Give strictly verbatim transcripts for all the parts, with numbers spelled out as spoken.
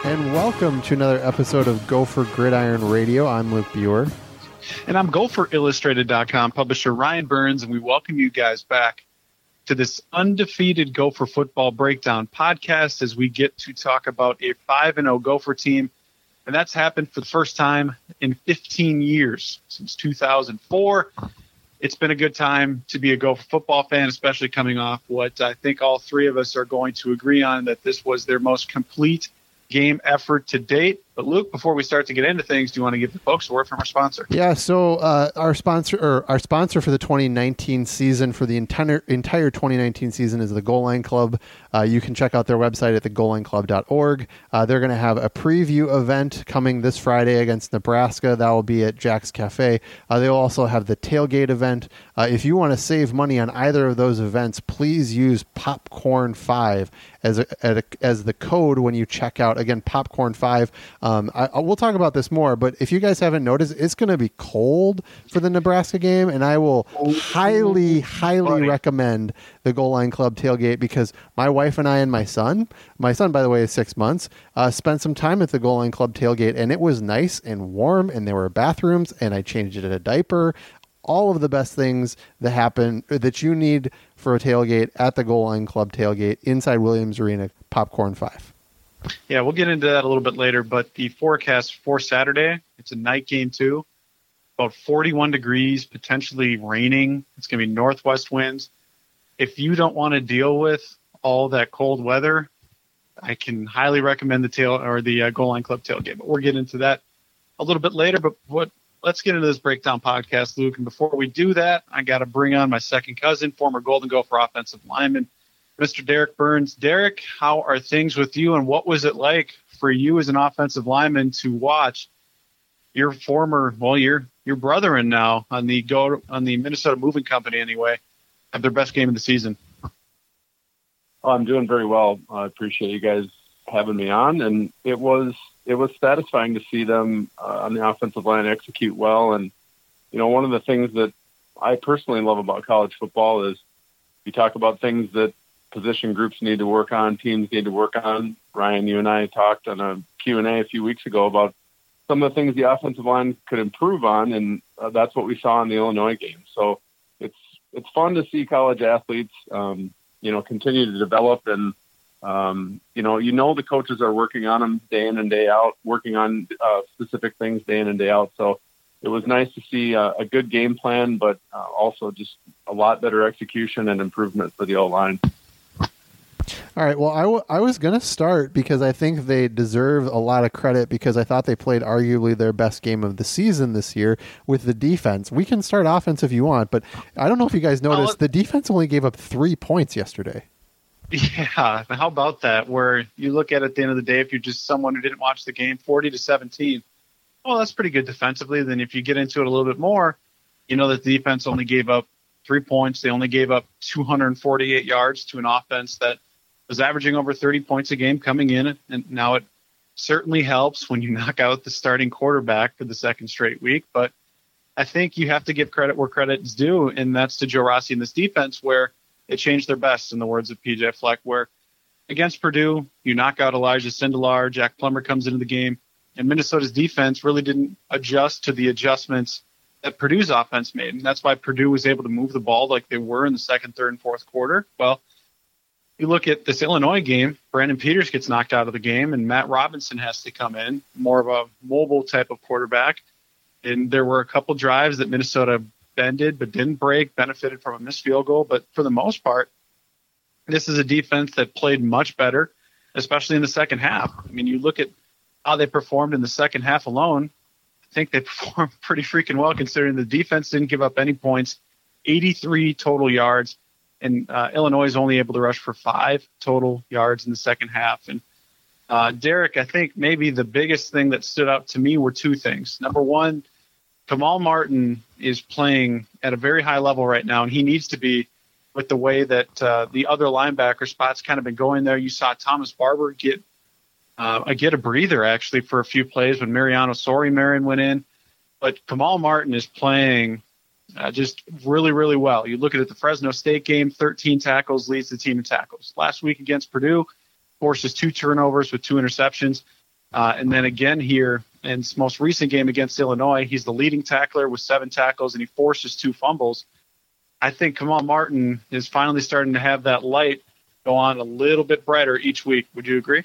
and welcome to another episode of Gopher Gridiron Radio. I'm Luke Buer. And I'm Gopher Illustrated dot com publisher Ryan Burns, and we welcome you guys back to this undefeated Gopher football breakdown podcast as we get to talk about a five and oh Gopher team. And that's happened for the first time in fifteen years, since two thousand four. It's been a good time to be a Gopher football fan, especially coming off what I think all three of us are going to agree on, that this was their most complete game effort to date. But Luke, before we start to get into things, do you want to give the folks a word from our sponsor? Yeah, so uh, our sponsor or our sponsor for the twenty nineteen season, for the entire entire twenty nineteen season, is the Goal Line Club. Uh, you can check out their website at the goal line club dot org. Uh, they're going to have a preview event coming this Friday against Nebraska. That will be at Jack's Cafe. Uh, they'll also have the tailgate event. Uh, if you want to save money on either of those events, please use Popcorn five as a, as the code when you check out. Again, Popcorn five. Um, I, I, we'll talk about this more, but if you guys haven't noticed, it's going to be cold for the Nebraska game, and I will highly, highly Funny. recommend the Goal Line Club tailgate, because my wife and I and my son, my son, by the way, is six months, uh, spent some time at the Goal Line Club tailgate, and it was nice and warm, and there were bathrooms, and I changed it in a diaper. All of the best things that happen that you need for a tailgate at the Goal Line Club tailgate inside Williams Arena. Popcorn five. Yeah, we'll get into that a little bit later, but the forecast for Saturday, it's a night game too. About forty-one degrees, potentially raining. It's going to be northwest winds. If you don't want to deal with all that cold weather, I can highly recommend the tail or the uh, Goal Line Club tailgate. But we'll get into that a little bit later. But what? Let's get into this breakdown podcast, Luke. And before we do that, I got to bring on my second cousin, former Golden Gopher offensive lineman, Mister Derek Burns. Derek, how are things with you, and what was it like for you as an offensive lineman to watch your former, well, your your brethren now on the go on the Minnesota Moving Company anyway, have their best game of the season? Oh, I'm doing very well. I appreciate you guys having me on, and it was it was satisfying to see them uh, on the offensive line execute well. And you know, one of the things that I personally love about college football is you talk about things that position groups need to work on, teams need to work on. Ryan, you and I talked on a Q and A a few weeks ago about some of the things the offensive line could improve on, and uh, that's what we saw in the Illinois game. So it's it's fun to see college athletes, um, you know, continue to develop, and um, you know, you know, the coaches are working on them day in and day out, working on uh, specific things day in and day out. So it was nice to see uh, a good game plan, but uh, also just a lot better execution and improvement for the O-line. All right. Well, I, w- I was going to start because I think they deserve a lot of credit, because I thought they played arguably their best game of the season this year with the defense. We can start offense if you want, but I don't know if you guys noticed, the defense only gave up three points yesterday. Yeah. How about that? Where you look at it at the end of the day, if you're just someone who didn't watch the game, forty to seventeen. Well, that's pretty good defensively. Then if you get into it a little bit more, you know that the defense only gave up three points. They only gave up two hundred forty-eight yards to an offense that was averaging over thirty points a game coming in. And now it certainly helps when you knock out the starting quarterback for the second straight week. But I think you have to give credit where credit is due, and that's to Joe Rossi and this defense, where they changed their best, in the words of P J Fleck, where against Purdue, you knock out Elijah Sindelar, Jack Plummer comes into the game, and Minnesota's defense really didn't adjust to the adjustments that Purdue's offense made. And that's why Purdue was able to move the ball like they were in the second, third, and fourth quarter. Well, you look at this Illinois game, Brandon Peters gets knocked out of the game, and Matt Robinson has to come in, more of a mobile type of quarterback. And there were a couple drives that Minnesota bended but didn't break, benefited from a missed field goal. But for the most part, this is a defense that played much better, especially in the second half. I mean, you look at how they performed in the second half alone, I think they performed pretty freaking well, considering the defense didn't give up any points, eighty-three total yards. And uh, Illinois is only able to rush for five total yards in the second half. And uh, Derek, I think maybe the biggest thing that stood out to me were two things. Number one, Kamal Martin is playing at a very high level right now, and he needs to be, with the way that uh, the other linebacker spots kind of been going there. You saw Thomas Barber get uh, get a breather, actually, for a few plays when Mariano Sori-Marin went in. But Kamal Martin is playing Uh, just really, really well. You look at it, the Fresno State game, thirteen tackles, leads the team in tackles. Last week against Purdue, forces two turnovers with two interceptions. Uh, and then again here in his most recent game against Illinois, he's the leading tackler with seven tackles, and he forces two fumbles. I think Kamal Martin is finally starting to have that light go on a little bit brighter each week. Would you agree?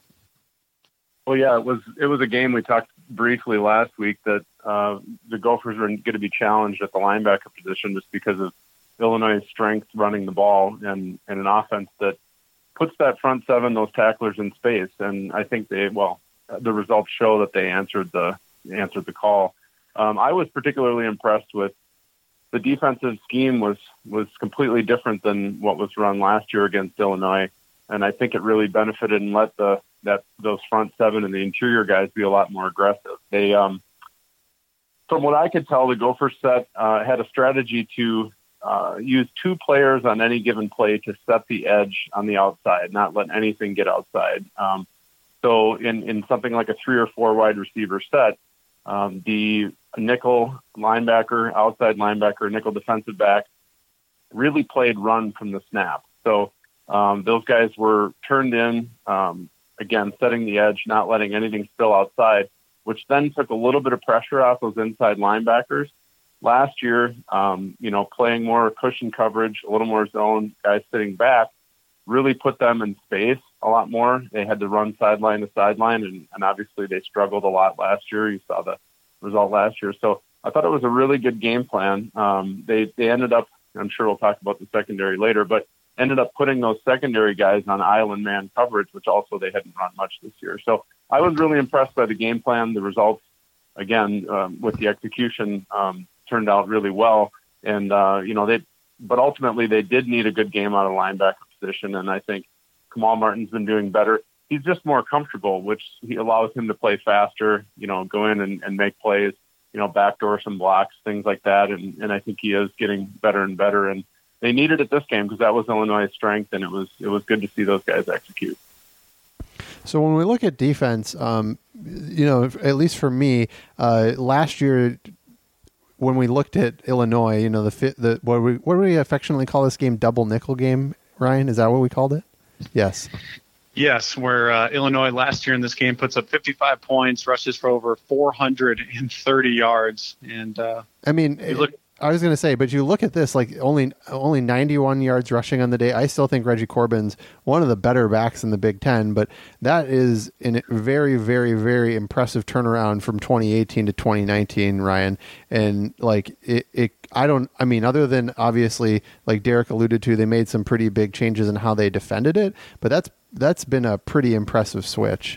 Well, yeah, it was it was a game we talked briefly last week that uh, the Gophers are going to be challenged at the linebacker position just because of Illinois' strength running the ball and, and an offense that puts that front seven, those tacklers in space. And I think they, well, the results show that they answered the answered the call. Um, I was particularly impressed with the defensive scheme was was completely different than what was run last year against Illinois, and I think it really benefited and let the that those front seven and the interior guys be a lot more aggressive. They, um, from what I could tell, the Gophers set uh, had a strategy to uh, use two players on any given play to set the edge on the outside, not let anything get outside. Um, so in in something like a three or four wide receiver set, um, the nickel linebacker, outside linebacker, nickel defensive back really played run from the snap. So um, those guys were turned in, um, again, setting the edge, not letting anything spill outside, which then took a little bit of pressure off those inside linebackers. Last year, um, you know, playing more cushion coverage, a little more zone, guys sitting back, really put them in space a lot more. They had to run sideline to sideline, and, and obviously they struggled a lot last year. You saw the result last year. So I thought it was a really good game plan. Um, they, they ended up, I'm sure we'll talk about the secondary later, but ended up putting those secondary guys on island man coverage, which also they hadn't run much this year. So I was really impressed by the game plan. The results, again, um, with the execution, um, turned out really well. And, uh, you know, they, but ultimately they did need a good game out of linebacker position. And I think Kamal Martin's been doing better. He's just more comfortable, which he allows him to play faster, you know, go in and, and make plays, you know, backdoor some blocks, things like that. And, and I think he is getting better and better. And they needed it this game because that was Illinois' strength, and it was it was good to see those guys execute. So when we look at defense, um, you know, at least for me, uh, last year when we looked at Illinois, you know, the fit, the what we what do we affectionately call this game? Double nickel game, Ryan? Is that what we called it? Yes. Yes, where uh, Illinois last year in this game puts up fifty-five points, rushes for over four hundred thirty yards, and uh, I mean, you look. I was going to say, but you look at this, like only only ninety-one yards rushing on the day. I still think Reggie Corbin's one of the better backs in the Big Ten, but that is a very, very, very impressive turnaround from twenty eighteen to twenty nineteen, Ryan. And like it, it, I don't, I mean, other than obviously, like Derek alluded to, they made some pretty big changes in how they defended it, but that's that's been a pretty impressive switch.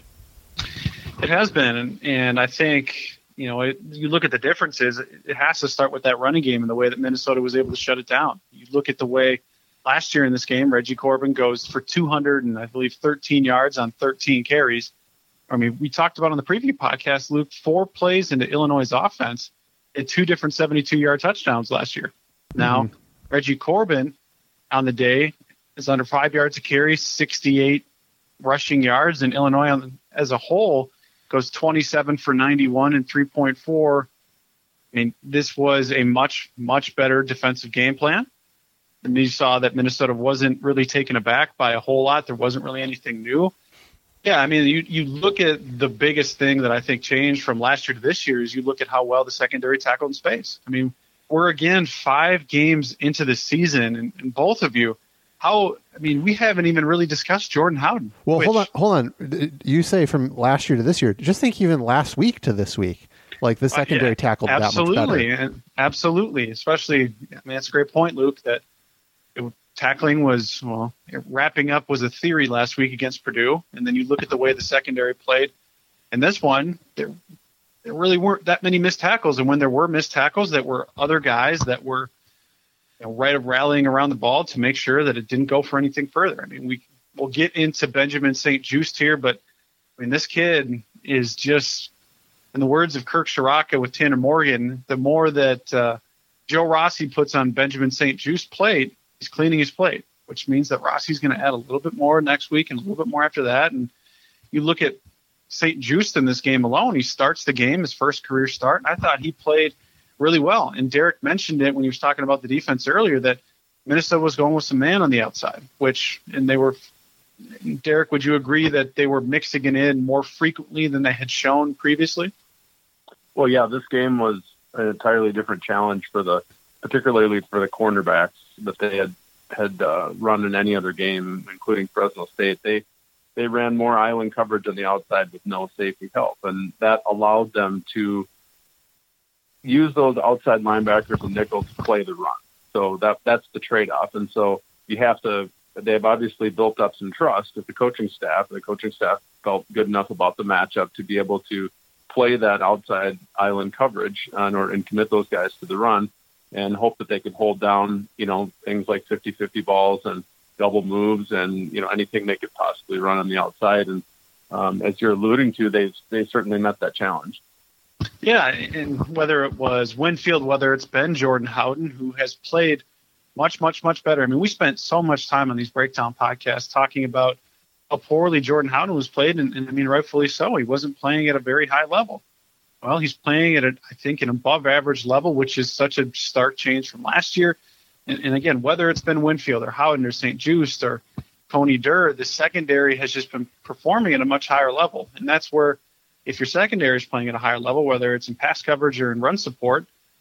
It has been, and, and I think. You know, it, you look at the differences, it has to start with that running game and the way that Minnesota was able to shut it down. You look at the way last year in this game, Reggie Corbin goes for two hundred and I believe thirteen yards on thirteen carries. I mean, we talked about on the preview podcast, Luke, four plays into Illinois' offense and two different seventy-two-yard touchdowns last year. Now, mm-hmm. Reggie Corbin on the day is under five yards a carry, sixty-eight rushing yards, and Illinois on, as a whole goes twenty-seven for ninety-one and three point four. I mean, this was a much, much better defensive game plan. And you saw that Minnesota wasn't really taken aback by a whole lot. There wasn't really anything new. Yeah, I mean, you, you look at the biggest thing that I think changed from last year to this year is you look at how well the secondary tackled in space. I mean, we're, again, five games into the season, and, and both of you, How I mean, we haven't even really discussed Jordan Howden. Well, which, hold on, hold on. You say from last year to this year. Just think, even last week to this week, like the secondary uh, yeah, tackled that much better. Absolutely, absolutely. Especially, I mean, that's a great point, Luke. That it, tackling was well, wrapping up was a theory last week against Purdue, and then you look at the way the secondary played. And this one, there, there really weren't that many missed tackles, and when there were missed tackles, that were other guys that were. You know, right of rallying around the ball to make sure that it didn't go for anything further. I mean, we we'll get into Benjamin Saint Just here, but I mean, this kid is just, in the words of Kirk Shiraka with Tanner Morgan, the more that uh, Joe Rossi puts on Benjamin Saint Just plate, he's cleaning his plate, which means that Rossi's going to add a little bit more next week and a little bit more after that. And you look at Saint Just in this game alone, he starts the game, his first career start, and I thought he played really well. And Derek mentioned it when he was talking about the defense earlier that Minnesota was going with some man on the outside, which, and they were Derek, would you agree that they were mixing it in more frequently than they had shown previously? Well, yeah, this game was an entirely different challenge for the, particularly for the cornerbacks that they had had uh, run in any other game, including Fresno State. They they ran more island coverage on the outside with no safety help, and that allowed them to use those outside linebackers and nickels to play the run. So that that's the trade-off, and so you have to. They've obviously built up some trust with the coaching staff. The coaching staff felt good enough about the matchup to be able to play that outside island coverage and, or, and commit those guys to the run and hope that they could hold down, you know, things like fifty-fifty balls and double moves and, you know, anything they could possibly run on the outside. And um, as you're alluding to, they they certainly met that challenge. Yeah, and whether it was Winfield, whether it's been Jordan Howden, who has played much, much, much better. I mean, we spent so much time on these breakdown podcasts talking about how poorly Jordan Howden was played, and, and I mean, rightfully so. He wasn't playing at a very high level. Well, he's playing at, a, I think, an above-average level, which is such a stark change from last year. And, and again, whether it's been Winfield or Howden or Saint Just or Coney Durr, the secondary has just been performing at a much higher level. And that's where, if your secondary is playing at a higher level, whether it's in pass coverage or in run support,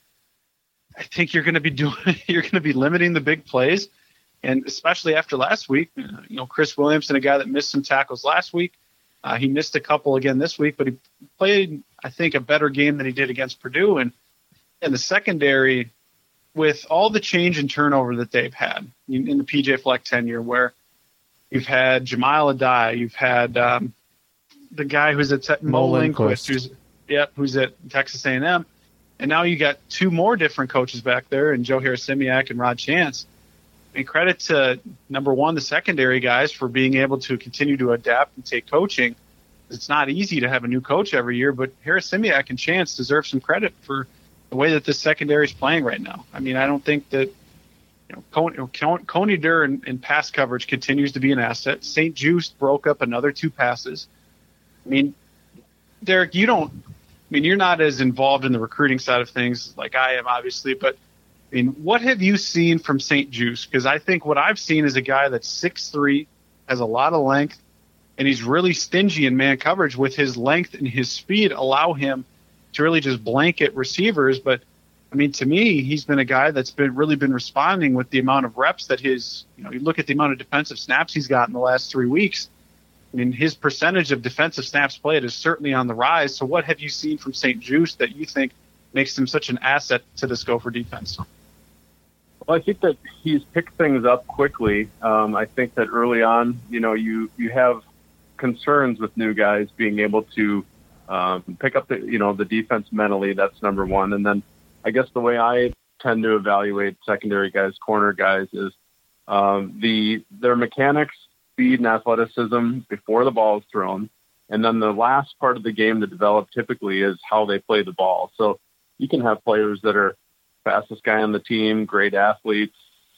I think you're going to be doing, you're going to be limiting the big plays. And especially after last week, you know, Chris Williamson, a guy that missed some tackles last week, uh, he missed a couple again this week, but he played, I think, a better game than he did against Purdue. And in the secondary, with all the change and turnover that they've had in the P J Fleck tenure, where you've had Jamal Adai, you've had um, the guy who's at te- Mo Lindquist, who's yep, who's at Texas A and M, and now you got two more different coaches back there, and Joe Harris-Simiak and Rod Chance. And credit to, number one, the secondary guys for being able to continue to adapt and take coaching. It's not easy to have a new coach every year, but Harris-Simiak and Chance deserve some credit for the way that this secondary is playing right now. I mean, I don't think that, you know, Coney, Coney Durr in, in pass coverage continues to be an asset. Saint Just broke up another two passes. I mean, Derek, you don't, I mean, you're not as involved in the recruiting side of things like I am, obviously, but I mean, what have you seen from Saint Just? Because I think what I've seen is a guy that's six three, has a lot of length, and he's really stingy in man coverage with his length and his speed allow him to really just blanket receivers. But, I mean, to me, he's been a guy that's been really been responding with the amount of reps that his, you know, you look at the amount of defensive snaps he's got in the last three weeks. I mean, his percentage of defensive snaps played is certainly on the rise. So what have you seen from Saint Just that you think makes him such an asset to this Gopher defense? Well, I think that he's picked things up quickly. Um, I think that early on, you know, you, you have concerns with new guys being able to um, pick up the, you know, the defense mentally. That's number one. And then I guess the way I tend to evaluate secondary guys, corner guys, is um, the their mechanics, speed, and athleticism before the ball is thrown. And then the last part of the game to develop typically is how they play the ball. So you can have players that are fastest guy on the team, great athletes.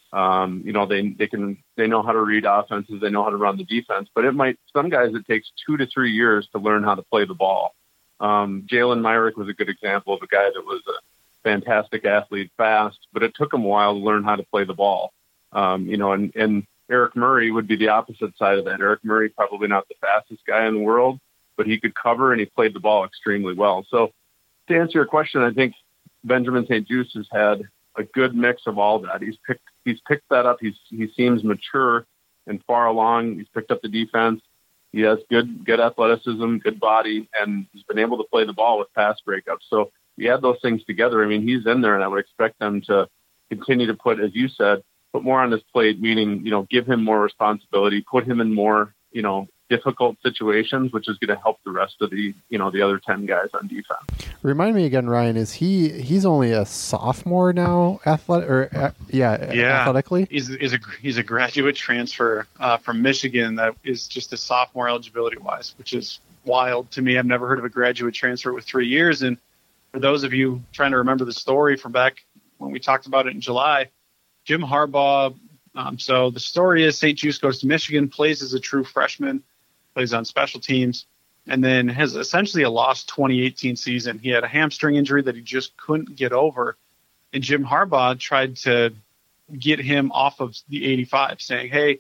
Um, you know, they they can they know how to read offenses, they know how to run the defense. But it might some guys it takes two to three years to learn how to play the ball. Um, Jalen Myrick was a good example of a guy that was a fantastic athlete, fast, but it took him a while to learn how to play the ball. Um, you know, and, and Eric Murray would be the opposite side of that. Eric Murray probably not the fastest guy in the world, but he could cover and he played the ball extremely well. So to answer your question, I think Benjamin Saint Just has had a good mix of all that. He's picked he's picked that up. He's he seems mature and far along. He's picked up the defense. He has good good athleticism, good body, and he's been able to play the ball with pass breakups. So you add those things together. I mean, he's in there, and I would expect them to continue to put, as you said, put more on his plate. Meaning, you know, give him more responsibility, put him in more, you know, difficult situations, which is going to help the rest of the, you know, the other ten guys on defense. Remind me again, Ryan, is he, he's only a sophomore now, athletic or uh, yeah, yeah, athletically? He's, he's a, he's a graduate transfer uh, from Michigan that is just a sophomore eligibility wise, which is wild to me. I've never heard of a graduate transfer with three years. And for those of you trying to remember the story from back when we talked about it in July, Jim Harbaugh. Um, so the story is Saint Just goes to Michigan, plays as a true freshman, plays on special teams, and then has essentially a lost twenty eighteen season. He had a hamstring injury that he just couldn't get over. And Jim Harbaugh tried to get him off of the eighty-five, saying, hey,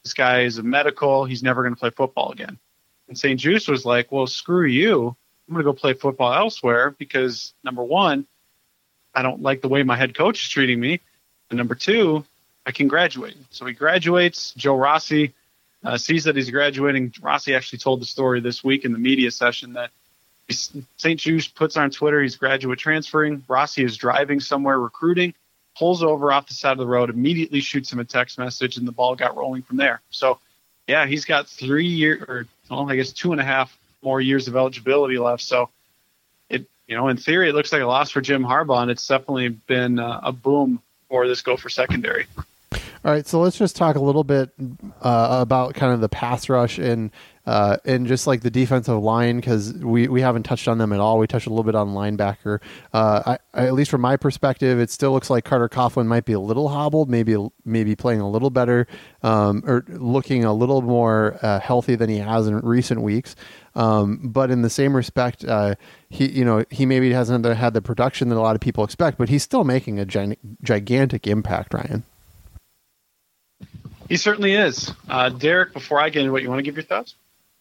This guy is a medical. He's never going to play football again. And Saint Juste was like, well, screw you. I'm going to go play football elsewhere because, number one, I don't like the way my head coach is treating me. And number two, I can graduate. So he graduates. Joe Rossi uh, sees that he's graduating. Rossi actually told the story this week in the media session that Saint Juste puts on Twitter he's graduate transferring. Rossi is driving somewhere recruiting, pulls over off the side of the road, immediately shoots him a text message, and the ball got rolling from there. So, yeah, he's got three years, or well, I guess two and a half more years of eligibility left. So, it you know, in theory, it looks like a loss for Jim Harbaugh, and it's definitely been uh, a boom for this Gopher secondary. All right, so let's just talk a little bit uh, about kind of the pass rush and uh, and just like the defensive line, because we, we haven't touched on them at all. We touched a little bit on linebacker. Uh, I, I, at least from my perspective, it still looks like Carter Coughlin might be a little hobbled, maybe maybe playing a little better, um, or looking a little more uh, healthy than he has in recent weeks. Um, but in the same respect, uh, he you know he maybe hasn't had the production that a lot of people expect, but he's still making a gi- gigantic impact, Ryan. He certainly is. Uh, Derek, before I get into what you want to give your thoughts?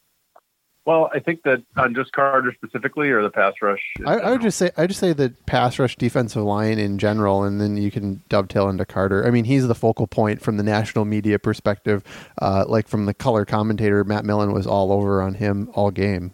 Well, I think that on just Carter specifically, or the pass rush. I, I would just say I just say the pass rush defensive line in general, and then you can dovetail into Carter. I mean, he's the focal point from the national media perspective. Uh, like from the color commentator, Matt Millen was all over on him all game.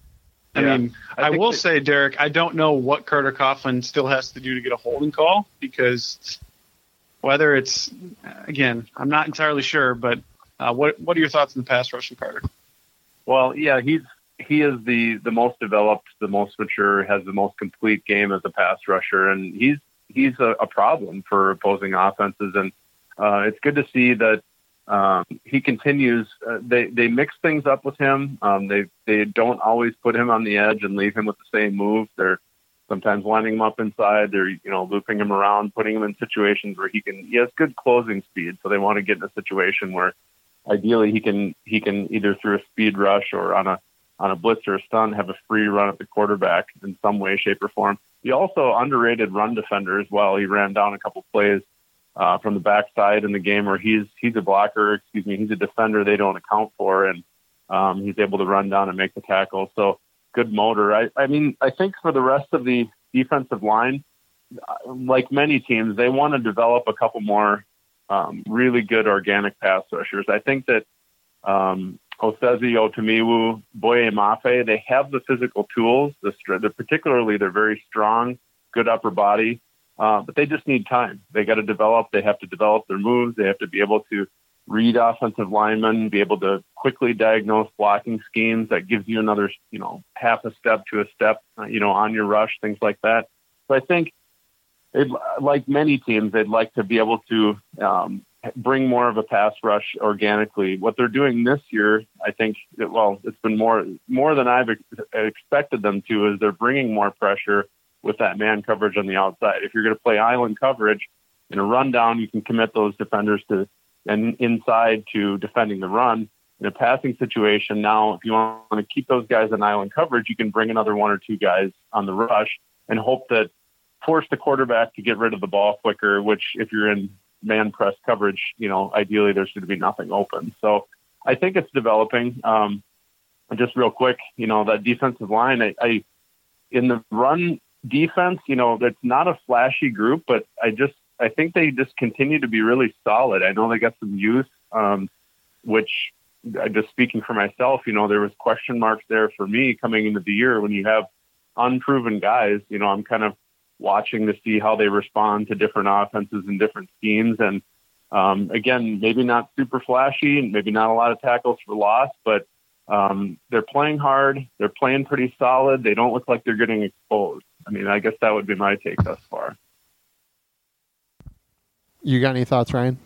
I yeah. mean, I, I will that, say, Derek, I don't know what Carter Coughlin still has to do to get a holding call, because whether it's, again, I'm not entirely sure, but uh, what what are your thoughts on the pass rush from Carter? Well, yeah, he's he is the, the most developed, the most mature, has the most complete game as a pass rusher, and he's he's a, a problem for opposing offenses. And uh, it's good to see that um, he continues. Uh, they they mix things up with him. Um, they they don't always put him on the edge and leave him with the same move. They're sometimes lining him up inside. They're you know looping him around, putting him in situations where he can. He has good closing speed, so they want to get in a situation where ideally he can he can either through a speed rush or on a on a blitz or a stun have a free run at the quarterback in some way, shape, or form. He also underrated run defender as well. He ran down a couple plays uh, from the backside in the game where he's he's a blocker. Excuse me, he's a defender they don't account for, and um, he's able to run down and make the tackle. So good motor. I, I mean, I think for the rest of the defensive line, like many teams, they want to develop a couple more um, really good organic pass rushers. I think that um, Osezi, Otamiwu, Boye Mafe, they have the physical tools. They're particularly, they're very strong, good upper body, uh, but they just need time. They got to develop. They have to develop their moves. They have to be able to read offensive linemen, be able to quickly diagnose blocking schemes. That gives you another, you know, half a step to a step, uh, you know, on your rush, things like that. So I think, it, like many teams, they'd like to be able to um, bring more of a pass rush organically. What they're doing this year, I think, that, well, it's been more more than I've ex- expected them to, is they're bringing more pressure with that man coverage on the outside. If you're going to play island coverage in a rundown, you can commit those defenders to and inside to defending the run. In a passing situation, now, if you want to keep those guys in island coverage, you can bring another one or two guys on the rush and hope that force the quarterback to get rid of the ball quicker, which if you're in man press coverage, you know, ideally there should be nothing open. So I think it's developing. Um, and just real quick, you know, that defensive line, I, I, in the run defense, you know, that's not a flashy group, but I just, I think they just continue to be really solid. I know they got some youth, um, which just speaking for myself, you know, there was question marks there for me coming into the year when you have unproven guys. You know, I'm kind of watching to see how they respond to different offenses and different schemes. And um, again, maybe not super flashy and maybe not a lot of tackles for loss, but um, they're playing hard. They're playing pretty solid. They don't look like they're getting exposed. I mean, I guess that would be my take thus far. You got any thoughts, Ryan?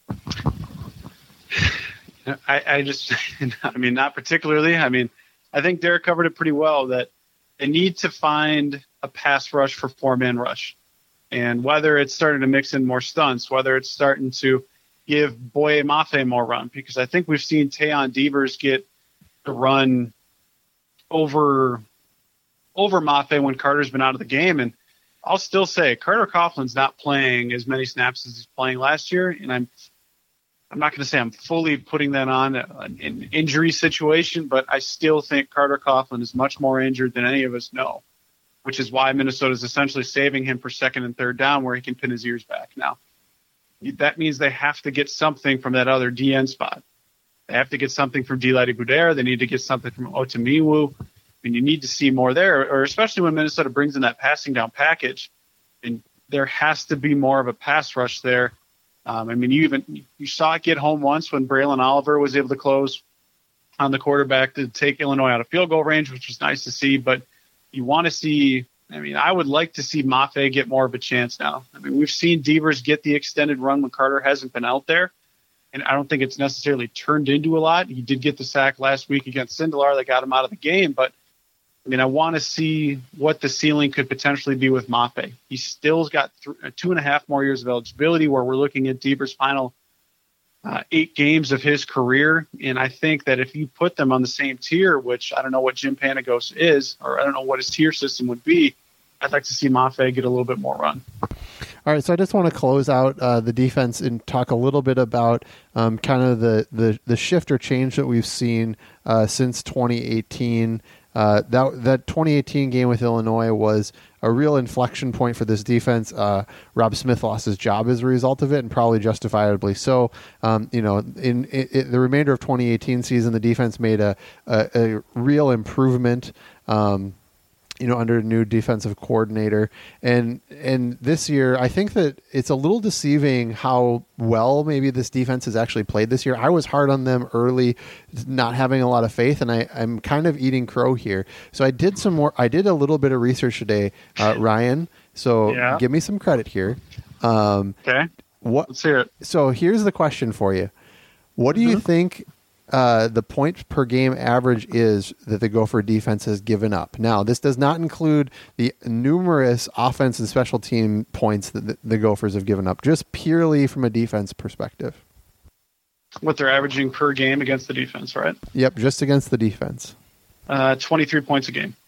I, I just, I mean, not particularly. I mean, I think Derek covered it pretty well, that they need to find a pass rush for four-man rush. And whether it's starting to mix in more stunts, whether it's starting to give Boye Mafe more run, because I think we've seen Tayon Devers get to run over, over Mafe when Carter's been out of the game. And I'll still say Carter Coughlin's not playing as many snaps as he's playing last year. And I'm I'm not going to say I'm fully putting that on an injury situation, but I still think Carter Coughlin is much more injured than any of us know, which is why Minnesota is essentially saving him for second and third down where he can pin his ears back. Now, that means they have to get something from that other D N spot. They have to get something from Dilati Budera. They need to get something from Otamiwu. I mean, you need to see more there, or especially when Minnesota brings in that passing down package, and there has to be more of a pass rush there. Um, I mean, you even you saw it get home once when Braylon Oliver was able to close on the quarterback to take Illinois out of field goal range, which was nice to see. But you want to see, I mean, I would like to see Mafe get more of a chance now. I mean, we've seen Devers get the extended run when Carter hasn't been out there, and I don't think it's necessarily turned into a lot. He did get the sack last week against Sindelar that got him out of the game, but I mean, I want to see what the ceiling could potentially be with Mafe. He still's got th- two and a half more years of eligibility, where we're looking at Devers' final uh, eight games of his career. And I think that if you put them on the same tier, which I don't know what Jim Panagos is, or I don't know what his tier system would be, I'd like to see Mafe get a little bit more run. All right, so I just want to close out uh, the defense and talk a little bit about um, kind of the, the, the shift or change that we've seen uh, since twenty eighteen. Uh, that that twenty eighteen game with Illinois was a real inflection point for this defense. Uh, Rob Smith lost his job as a result of it, and probably justifiably so. Um, you know, in, in, in the remainder of twenty eighteen season, the defense made a a, a real improvement. Um, you know, under a new defensive coordinator. And and this year, I think that it's a little deceiving how well maybe this defense has actually played this year. I was hard on them early, not having a lot of faith, and I, I'm kind of eating crow here. So I did some more, I did a little bit of research today, uh, Ryan. So yeah. Give me some credit here. Um, okay. What, Let's hear it. So here's the question for you. What do mm-hmm. you think Uh, the point per game average is that the Gopher defense has given up? Now, this does not include the numerous offense and special team points that the, the Gophers have given up, just purely from a defense perspective. What they're averaging per game against the defense, right? Yep, just against the defense. Uh, twenty-three points a game.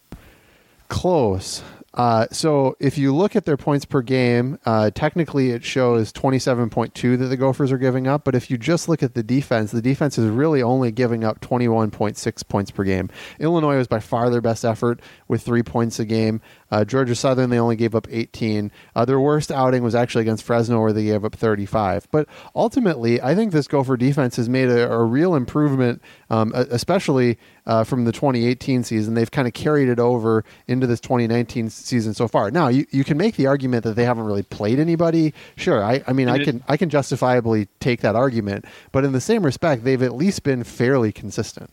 Close. Uh, so if you look at their points per game, uh, technically it shows twenty-seven point two that the Gophers are giving up. But if you just look at the defense, the defense is really only giving up twenty-one point six points per game. Illinois was by far their best effort with three points a game. Uh, Georgia Southern, they only gave up eighteen. Uh, their worst outing was actually against Fresno, where they gave up thirty-five. But ultimately, I think this Gopher defense has made a, a real improvement, um, especially uh, from the twenty eighteen season. They've kind of carried it over into this twenty nineteen season so far. Now, you, you can make the argument that they haven't really played anybody. Sure, I, I mean, I can I can justifiably take that argument. But in the same respect, they've at least been fairly consistent.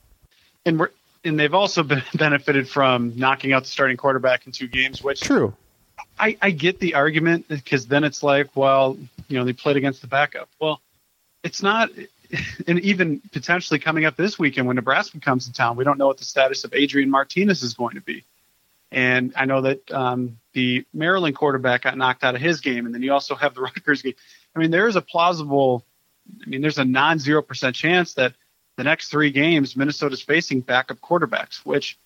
And we're And they've also been benefited from knocking out the starting quarterback in two games, which true. I, I get the argument, because then it's like, well, you know, they played against the backup. Well, it's not, and even potentially coming up this weekend when Nebraska comes to town, we don't know what the status of Adrian Martinez is going to be. And I know that um, the Maryland quarterback got knocked out of his game, and then you also have the Rutgers game. I mean, there is a plausible, I mean, there's a non-zero percent chance that the next three games, Minnesota's facing backup quarterbacks, which,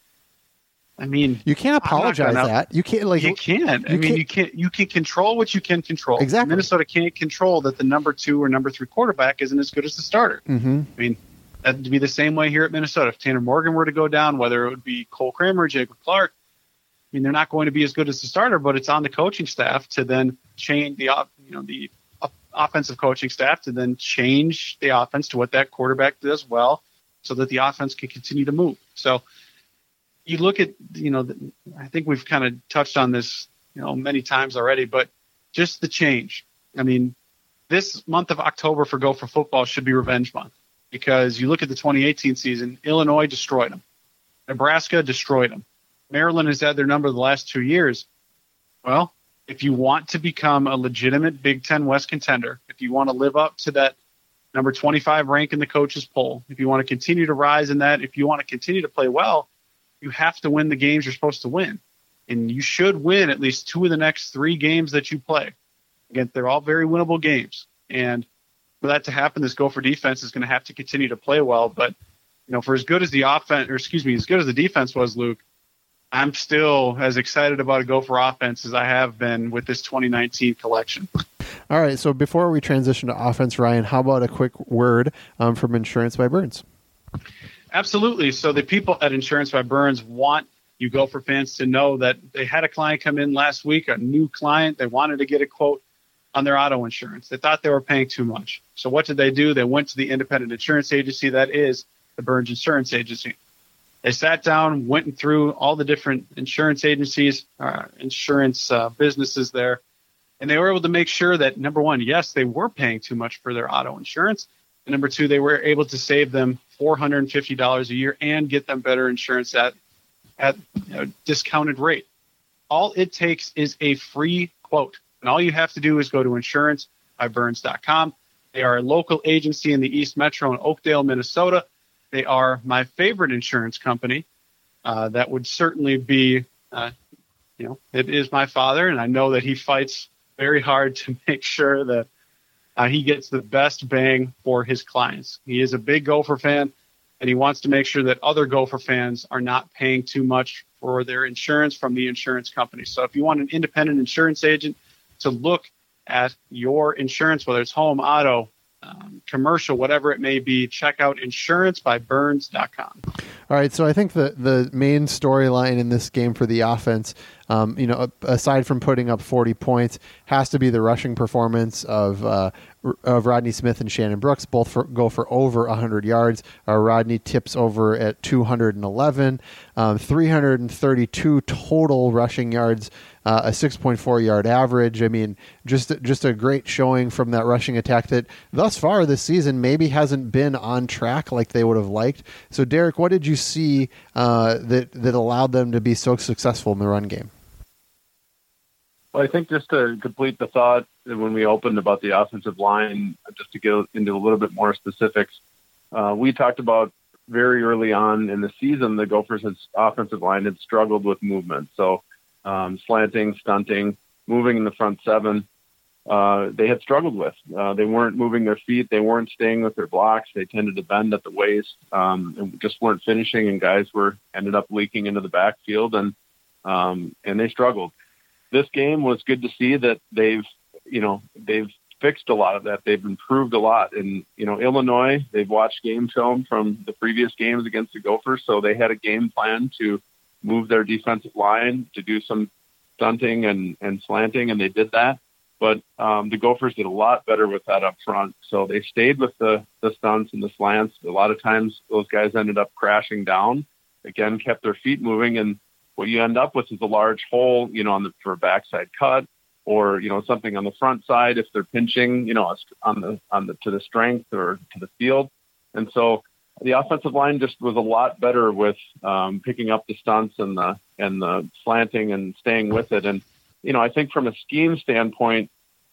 I mean, you can't apologize gonna, that. You can't like you can't. I you mean, can't. you can't. You can control what you can control. Exactly. Minnesota can't control that the number two or number three quarterback isn't as good as the starter. Mm-hmm. I mean, that would be the same way here at Minnesota. If Tanner Morgan were to go down, whether it would be Cole Kramer or Jacob Clark, I mean, they're not going to be as good as the starter. But it's on the coaching staff to then change the, you know, the offensive coaching staff to then change the offense to what that quarterback does well, so that the offense can continue to move. So you look at, you know, the, I think we've kind of touched on this, you know, many times already, but just the change. I mean, this month of October for Gopher football should be revenge month, because you look at the twenty eighteen season, Illinois destroyed them. Nebraska destroyed them. Maryland has had their number the last two years. Well, if you want to become a legitimate Big Ten West contender, if you want to live up to that number twenty-five rank in the coaches poll, if you want to continue to rise in that, if you want to continue to play well, you have to win the games you're supposed to win. And you should win at least two of the next three games that you play. Again, they're all very winnable games. And for that to happen, this Gopher defense is going to have to continue to play well. But, you know, for as good as the offense, or excuse me, as good as the defense was, Luke, I'm still as excited about a Gopher offense as I have been with this twenty nineteen collection. All All right, so before we transition to offense, Ryan, how about a quick word um, from Insurance by Burns? Absolutely. So the people at Insurance by Burns want you Gopher fans to know that they had a client come in last week, a new client. They wanted to get a quote on their auto insurance. They thought they were paying too much. So what did they do? They went to the independent insurance agency, that is the Burns Insurance Agency. They sat down, went through all the different insurance agencies, uh, insurance uh, businesses there, and they were able to make sure that, number one, yes, they were paying too much for their auto insurance. And number two, they were able to save them four hundred fifty dollars a year and get them better insurance at at you know, discounted rate. All it takes is a free quote. And all you have to do is go to insurance by burns dot com. They are a local agency in the East Metro in Oakdale, Minnesota. They are my favorite insurance company. Uh, that would certainly be, uh, you know, it is my father, and I know that he fights very hard to make sure that uh, he gets the best bang for his clients. He is a big Gopher fan, and he wants to make sure that other Gopher fans are not paying too much for their insurance from the insurance company. So if you want an independent insurance agent to look at your insurance, whether it's home, auto, um, commercial, whatever it may be, check out insurance by burns dot com. All right, so I think the, the main storyline in this game for the offense, um, you know, aside from putting up forty points, has to be the rushing performance of uh, of Rodney Smith and Shannon Brooks. Both for, go for over one hundred yards. Uh, Rodney tips over at two hundred eleven, um, three hundred thirty-two total rushing yards, uh, a six point four yard average. I mean, just just a great showing from that rushing attack that thus far this season maybe hasn't been on track like they would have liked. So, Derek, what did you see uh, that that allowed them to be so successful in the run game? Well, I think just to complete the thought when we opened about the offensive line, just to get into a little bit more specifics, uh, we talked about very early on in the season, the Gophers' offensive line had struggled with movement. So um, slanting, stunting, moving in the front seven, uh, they had struggled with. Uh, they weren't moving their feet. They weren't staying with their blocks. They tended to bend at the waist um, and just weren't finishing, and guys were ended up leaking into the backfield, and um, and they struggled. This game was good to see that they've, you know, they've fixed a lot of that. They've improved a lot. And, you know, Illinois, they've watched game film from the previous games against the Gophers, so they had a game plan to move their defensive line, to do some stunting and, and slanting, and they did that. But um, the Gophers did a lot better with that up front. So they stayed with the, the stunts and the slants. A lot of times those guys ended up crashing down, again, kept their feet moving, and what you end up with is a large hole, you know, on the for a backside cut, or you know something on the front side if they're pinching, you know, on the on the to the strength or to the field. And so the offensive line just was a lot better with um, picking up the stunts and the and the slanting and staying with it. And you know, I think from a scheme standpoint,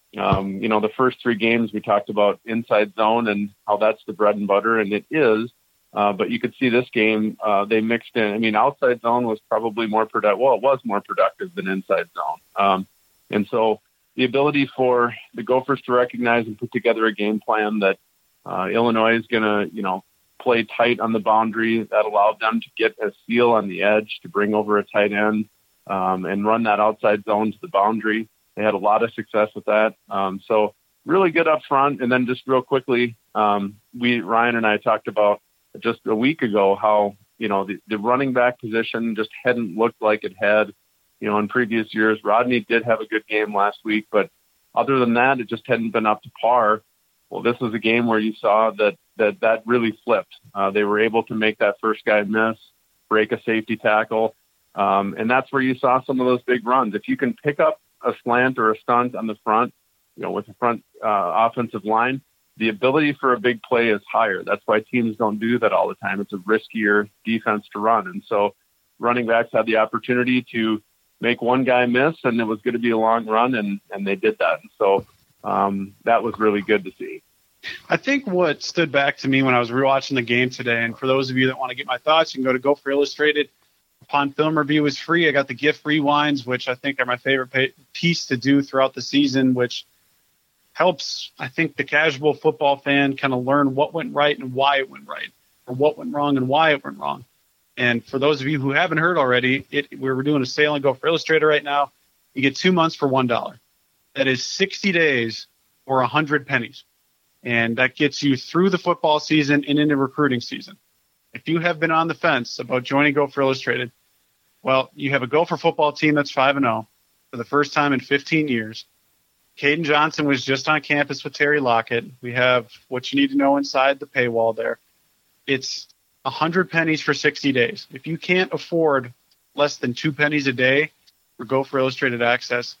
um, you know, the first three games we talked about inside zone and how that's the bread and butter, and it is. Uh, but you could see this game, uh, they mixed in. I mean, outside zone was probably more productive. Well, it was more productive than inside zone. Um, and so the ability for the Gophers to recognize and put together a game plan that uh, Illinois is going to, you know, play tight on the boundary, that allowed them to get a seal on the edge, to bring over a tight end um, and run that outside zone to the boundary. They had a lot of success with that. Um, so really good up front. And then just real quickly, um, we, Ryan and I talked about just a week ago how, you know, the, the running back position just hadn't looked like it had, you know, in previous years. Rodney did have a good game last week, but other than that, it just hadn't been up to par. Well, this was a game where you saw that that, that really flipped. Uh, they were able to make that first guy miss, break a safety tackle, um, and that's where you saw some of those big runs. If you can pick up a slant or a stunt on the front, you know, with the front uh, offensive line, the ability for a big play is higher. That's why teams don't do that all the time. It's a riskier defense to run. And so running backs had the opportunity to make one guy miss, and it was going to be a long run, and, and they did that. And so um, that was really good to see. I think what stood back to me when I was rewatching the game today, and for those of you that want to get my thoughts, you can go to Gopher Illustrated. Upon film review is free. I got the GIF rewinds, which I think are my favorite piece to do throughout the season, which helps, I think, the casual football fan kind of learn what went right and why it went right, or what went wrong and why it went wrong. And for those of you who haven't heard already, it, we're doing a sale on Gopher Illustrated right now. You get two months for one dollar. That is sixty days or one hundred pennies. And that gets you through the football season and into recruiting season. If you have been on the fence about joining Gopher Illustrated, well, you have a Gopher football team that's five and oh for the first time in fifteen years. Caden Johnson was just on campus with Terry Lockett. We have what you need to know inside the paywall there. It's one hundred pennies for sixty days. If you can't afford less than two pennies a day for Gopher Illustrated access,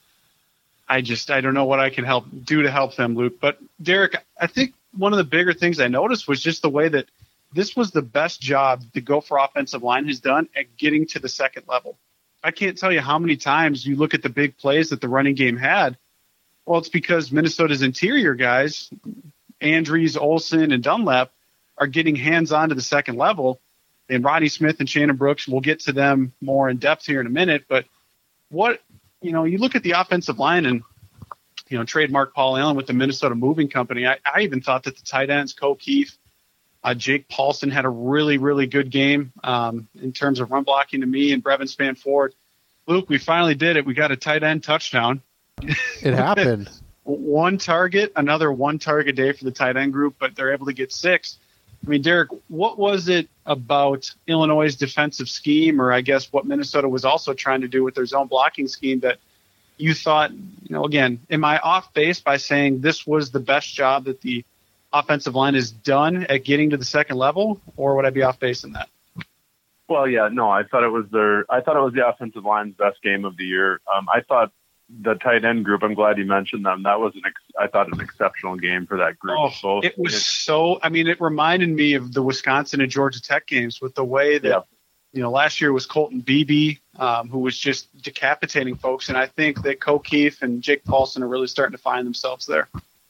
I just, I don't know what I can help do to help them, Luke. But Derek, I think one of the bigger things I noticed was just the way that this was the best job the Gopher offensive line has done at getting to the second level. I can't tell you how many times you look at the big plays that the running game had. Well, it's because Minnesota's interior guys, Andrews, Olsen, and Dunlap, are getting hands-on to the second level. And Rodney Smith and Shannon Brooks, we'll get to them more in depth here in a minute. But what, you know, you look at the offensive line and, you know, trademark Paul Allen with the Minnesota Moving Company. I, I even thought that the tight ends, Cole Keefe, uh, Jake Paulson had a really, really good game um, in terms of run blocking to me, and Brevin Spanford. Luke, we finally did it. We got a tight end touchdown. It happened. One target, another one target day for the tight end group, but they're able to get six. I mean, Derek, what was it about Illinois' defensive scheme, or I guess what Minnesota was also trying to do with their zone blocking scheme, that you thought, you know, again, am I off base by saying this was the best job that the offensive line has done at getting to the second level, or would I be off base in that? Well, yeah, no, I thought it was their, I thought it was the offensive line's best game of the year. Um, I thought the tight end group, I'm glad you mentioned them. That was an, ex, I thought an exceptional game for that group. Oh, Both, it was so, I mean, it reminded me of the Wisconsin and Georgia Tech games with the way that, yeah. you know, last year was Colton Beebe, um, who was just decapitating folks. And I think that Cole Keefe and Jake Paulson are really starting to find themselves there.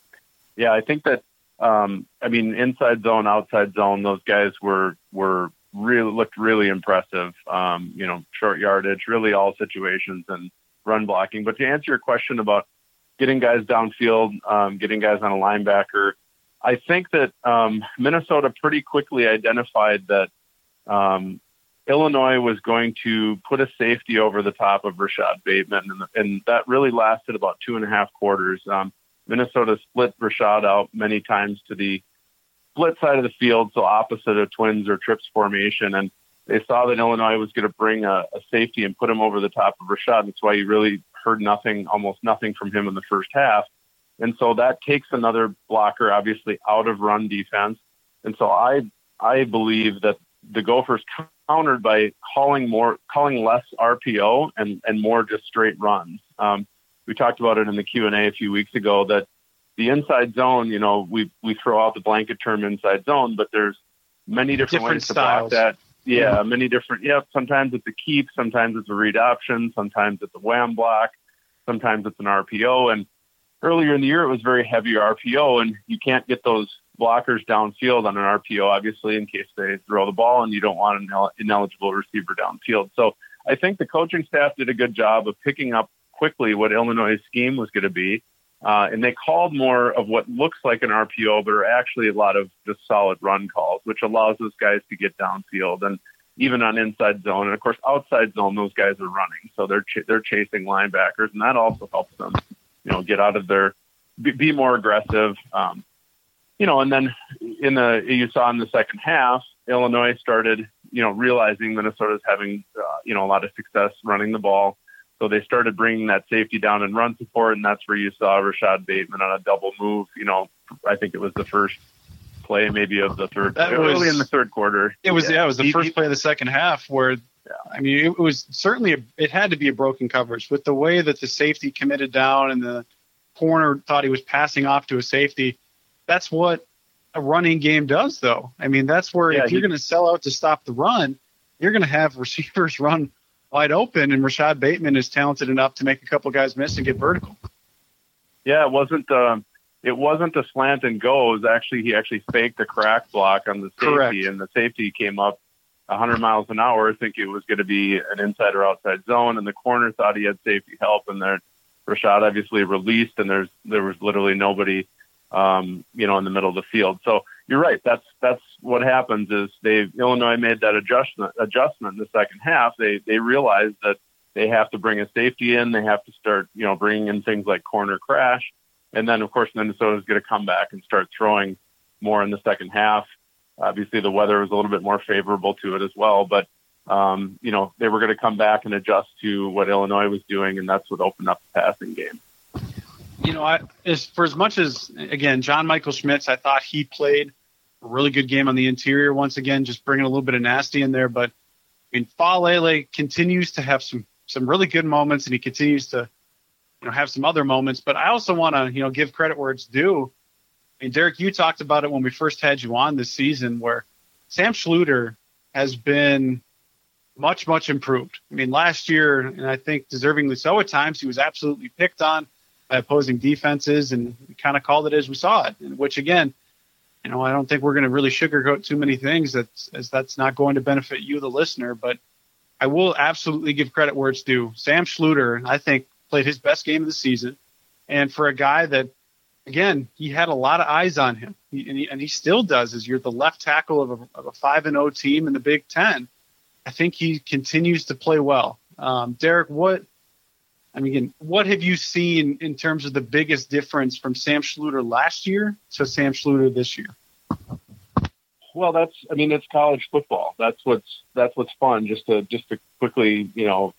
Yeah, I think that, um, I mean, inside zone, outside zone, those guys were, were really, looked really impressive. Um, you know, short yardage, really all situations and run blocking. But to answer your question about getting guys downfield, um, getting guys on a linebacker, I think that um, Minnesota pretty quickly identified that um, Illinois was going to put a safety over the top of Rashad Bateman, and, and that really lasted about two and a half quarters. Um, Minnesota split Rashad out many times to the split side of the field, so opposite of twins or trips formation, and they saw that Illinois was going to bring a, a safety and put him over the top of Rashad. That's why you really heard nothing, almost nothing from him in the first half. And so that takes another blocker, obviously, out of run defense. And so I I believe that the Gophers countered by calling more, calling less R P O and, and more just straight runs. Um, we talked about it in the Q and A a few weeks ago that the inside zone, you know, we we throw out the blanket term inside zone, but there's many different, different ways styles. to block that. Yeah, yeah, many different. Yeah, sometimes it's a keep, sometimes it's a read option, sometimes it's a wham block, sometimes it's an R P O. And earlier in the year, it was very heavy R P O, and you can't get those blockers downfield on an R P O, obviously, in case they throw the ball, and you don't want an ineligible receiver downfield. So I think the coaching staff did a good job of picking up quickly what Illinois' scheme was going to be. Uh, and they called more of what looks like an R P O, but are actually a lot of just solid run calls, which allows those guys to get downfield and even on inside zone. And of course, outside zone, those guys are running. So they're, ch- they're chasing linebackers, and that also helps them, you know, get out of their, be, be more aggressive. Um, you know, and then in the, you saw in the second half, Illinois started, you know, realizing Minnesota's having, uh, you know, a lot of success running the ball. So they started bringing that safety down and run support, and that's where you saw Rashad Bateman on a double move. You know, I think it was the first play maybe of the third, that early was, in the third quarter. It was, yeah, yeah it was the he, first he, play of the second half where, yeah. I mean, it was certainly, a, it had to be a broken coverage with the way that the safety committed down and the corner thought he was passing off to a safety. That's what a running game does, though. I mean, that's where yeah, if you're going to sell out to stop the run, you're going to have receivers run wide open, and Rashad Bateman is talented enough to make a couple guys miss and get vertical. Yeah, it wasn't um, it wasn't a slant and go. It was actually he actually faked a crack block on the safety, Correct. And the safety came up one hundred miles an hour, thinking it was going to be an inside or outside zone, and the corner thought he had safety help, and there Rashad obviously released, and there's there was literally nobody, um, you know, in the middle of the field. So you're right. That's that's what happens is they Illinois made that adjustment adjustment in the second half. They they realized that they have to bring a safety in. They have to start, you know, bringing in things like corner crash. And then, of course, Minnesota is going to come back and start throwing more in the second half. Obviously, the weather was a little bit more favorable to it as well. But, um, you know, they were going to come back and adjust to what Illinois was doing, and that's what opened up the passing game. You know, I, as, for as much as, again, John Michael Schmitz, I thought he played a really good game on the interior once again, just bringing a little bit of nasty in there. But, I mean, Faalele continues to have some some really good moments, and he continues to, you know, have some other moments. But I also want to, you know, give credit where it's due. I mean, Derek, you talked about it when we first had you on this season, where Sam Schluter has been much, much improved. I mean, last year, and I think deservingly so at times, he was absolutely picked on by opposing defenses, and we kind of called it as we saw it, which, again, you know, I don't think we're going to really sugarcoat too many things, that's, as that's not going to benefit you, the listener. But I will absolutely give credit where it's due. Sam Schluter, I think, played his best game of the season. And for a guy that, again, he had a lot of eyes on him, he, and, he, and he still does, as you're the left tackle of a, of a five and oh team in the Big Ten. I think he continues to play well. Um, Derek, what, I mean, again, what have you seen in terms of the biggest difference from Sam Schluter last year to Sam Schluter this year? Well, that's, I mean, it's college football. That's what's, that's what's fun. Just to, just to quickly, you know,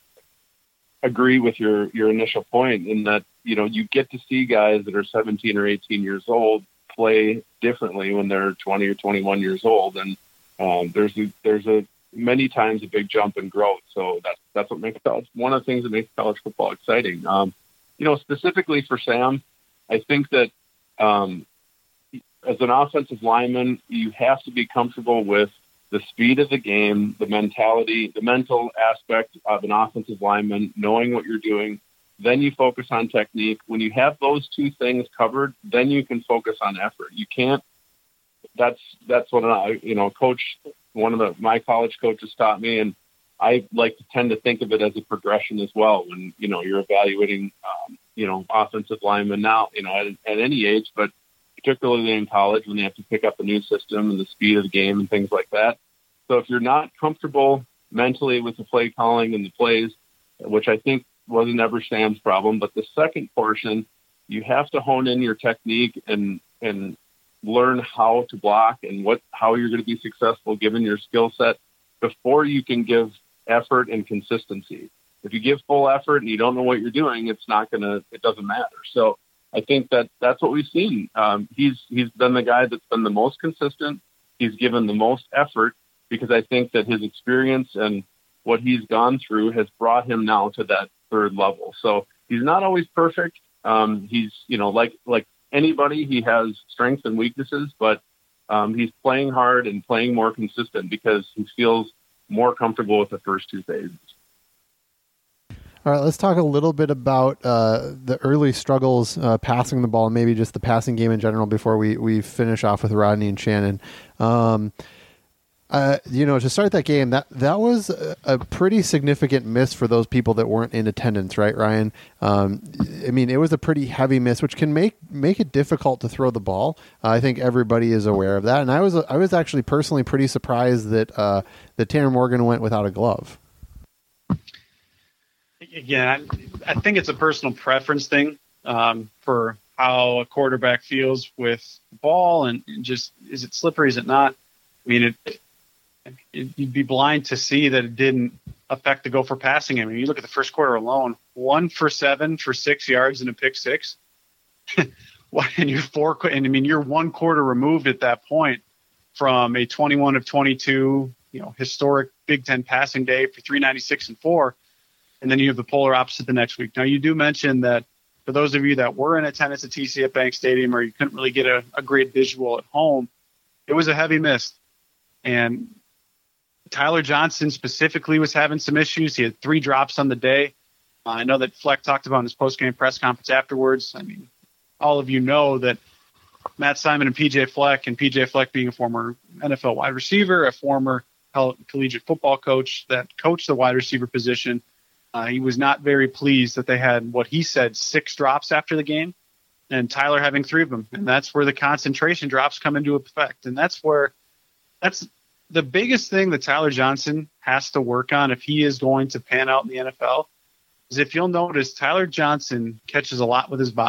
agree with your, your initial point in that, you know, you get to see guys that are seventeen or eighteen years old play differently when they're twenty or twenty-one years old. And um, there's a, there's a many times a big jump in growth. So that's, that's what makes college, one of the things that makes college football exciting. Um, you know, specifically for Sam, I think that, um, as an offensive lineman, you have to be comfortable with the speed of the game, the mentality, the mental aspect of an offensive lineman, knowing what you're doing. Then you focus on technique. When you have those two things covered, then you can focus on effort. You can't, that's, that's what I, you know, coach, one of the, my college coaches taught me, and I like to tend to think of it as a progression as well. When, you know, you're evaluating, um, you know, offensive linemen now, you know, at, at any age, but particularly in college when they have to pick up a new system and the speed of the game and things like that. So if you're not comfortable mentally with the play calling and the plays, which I think wasn't ever Sam's problem, but the second portion, you have to hone in your technique and, and learn how to block and what, how you're going to be successful given your skill set before you can give effort and consistency. If you give full effort and you don't know what you're doing, it's not going to, it doesn't matter. So I think that that's what we've seen. Um, he's he's been the guy that's been the most consistent. He's given the most effort because I think that his experience and what he's gone through has brought him now to that third level. So he's not always perfect. Um, he's, you know, like like anybody, he has strengths and weaknesses, but um, he's playing hard and playing more consistent because he feels more comfortable with the first two phases. All right, let's talk a little bit about uh, the early struggles uh, passing the ball, and maybe just the passing game in general before we, we finish off with Rodney and Shannon. Um, uh, you know, to start that game, that that was a, a pretty significant miss for those people that weren't in attendance, right, Ryan? Um, I mean, it was a pretty heavy miss, which can make make it difficult to throw the ball. Uh, I think everybody is aware of that, and I was I was actually personally pretty surprised that uh, that Tanner Morgan went without a glove. Again, I, I think it's a personal preference thing um, for how a quarterback feels with the ball and, and just, is it slippery, is it not? I mean, it, it, you'd be blind to see that it didn't affect the Gopher passing game. I mean, you look at the first quarter alone, one for seven for six yards and a pick six. and you're four, and I mean, you're one quarter removed at that point from a twenty-one of twenty-two, you know, historic Big Ten passing day for three ninety-six and four. And then you have the polar opposite the next week. Now, you do mention that for those of you that were in attendance at T C F Bank Stadium or you couldn't really get a, a great visual at home, it was a heavy miss. And Tyler Johnson specifically was having some issues. He had three drops on the day. Uh, I know that Fleck talked about in his post-game press conference afterwards. I mean, all of you know that Matt Simon and P J Fleck, and P J Fleck being a former N F L wide receiver, a former collegiate football coach that coached the wide receiver position, Uh, he was not very pleased that they had what he said six drops after the game, and Tyler having three of them. And that's where the concentration drops come into effect. And that's where that's the biggest thing that Tyler Johnson has to work on if he is going to pan out in the N F L is if you'll notice Tyler Johnson catches a lot with his body.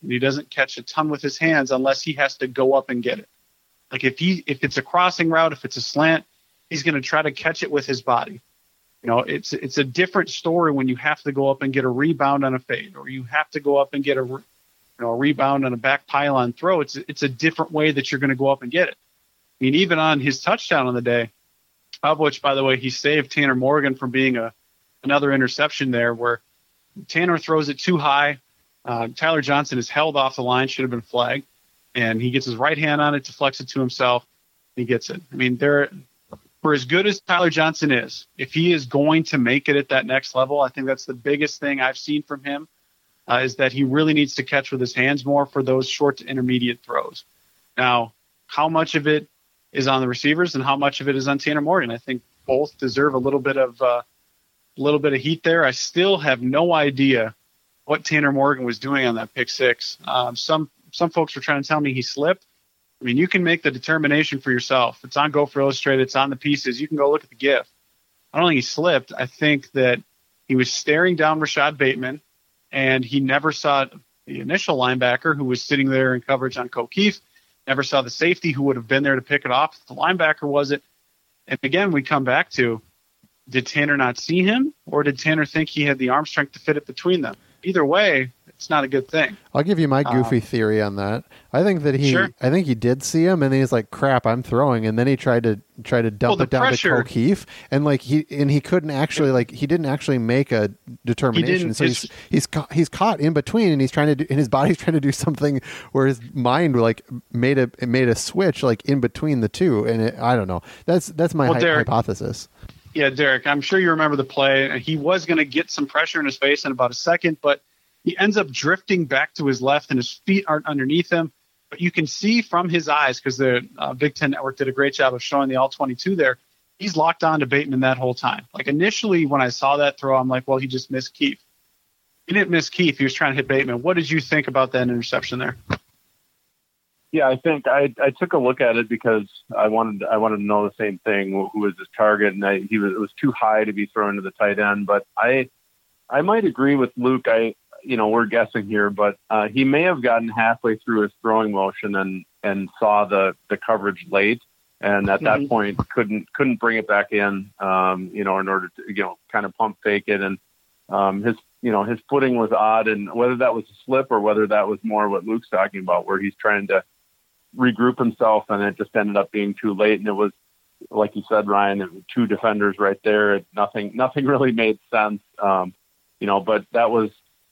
and he doesn't catch a ton with his hands unless he has to go up and get it. Like if he if it's a crossing route, if it's a slant, he's going to try to catch it with his body. You know, it's it's a different story when you have to go up and get a rebound on a fade, or you have to go up and get a you know a rebound on a back pylon throw. It's it's a different way that you're going to go up and get it. I mean, even on his touchdown on the day, of which, by the way, he saved Tanner Morgan from being a another interception there, where Tanner throws it too high. Uh, Tyler Johnson is held off the line, should have been flagged, and he gets his right hand on it to flex it to himself. He gets it. I mean, there, for as good as Tyler Johnson is, if he is going to make it at that next level, I think that's the biggest thing I've seen from him, uh, is that he really needs to catch with his hands more for those short to intermediate throws. Now, how much of it is on the receivers and how much of it is on Tanner Morgan? I think both deserve a little bit of uh, a little bit of heat there. I still have no idea what Tanner Morgan was doing on that pick six. Um, some some folks were trying to tell me he slipped. I mean, you can make the determination for yourself. It's on Gopher Illustrated. It's on the pieces. You can go look at the GIF. I don't think he slipped. I think that he was staring down Rashad Bateman, and he never saw the initial linebacker who was sitting there in coverage on O'Keefe, never saw the safety who would have been there to pick it off. The linebacker was it. And again, we come back to, did Tanner not see him, or did Tanner think he had the arm strength to fit it between them? Either way, it's not a good thing. I'll give you my goofy um, theory on that. I think that he, sure. I think he did see him, and then he's like, "Crap, I'm throwing," and then he tried to try to dump well, it down pressure, to O'Keefe, and like he and he couldn't actually like he didn't actually make a determination. So he's he's caught, he's caught in between, and he's trying to do, and his body's trying to do something where his mind like made a it made a switch like in between the two, and it, I don't know. That's that's my well, hi- Derek, hypothesis. Yeah, Derek, I'm sure you remember the play. He was going to get some pressure in his face in about a second, but he ends up drifting back to his left, and his feet aren't underneath him. But you can see from his eyes, because the uh, Big Ten Network did a great job of showing the all twenty-two there, he's locked on to Bateman that whole time. Like initially when I saw that throw, I'm like, well, he just missed Keefe. He didn't miss Keefe. He was trying to hit Bateman. What did you think about that interception there? Yeah, I think I, I took a look at it because I wanted I wanted to know the same thing. Who was his target? And I, he was it was too high to be thrown to the tight end. But I I might agree with Luke. I you know we're guessing here, but uh, he may have gotten halfway through his throwing motion and and saw the the coverage late, and at that mm-hmm. point couldn't couldn't bring it back in. Um, you know, in order to you know kind of pump fake it, and um, his you know his footing was odd, and whether that was a slip or whether that was more what Luke's talking about, where he's trying to regroup himself, and it just ended up being too late. And it was, like you said, Ryan, two defenders right there. It, nothing, nothing really made sense. Um, you know, but that was,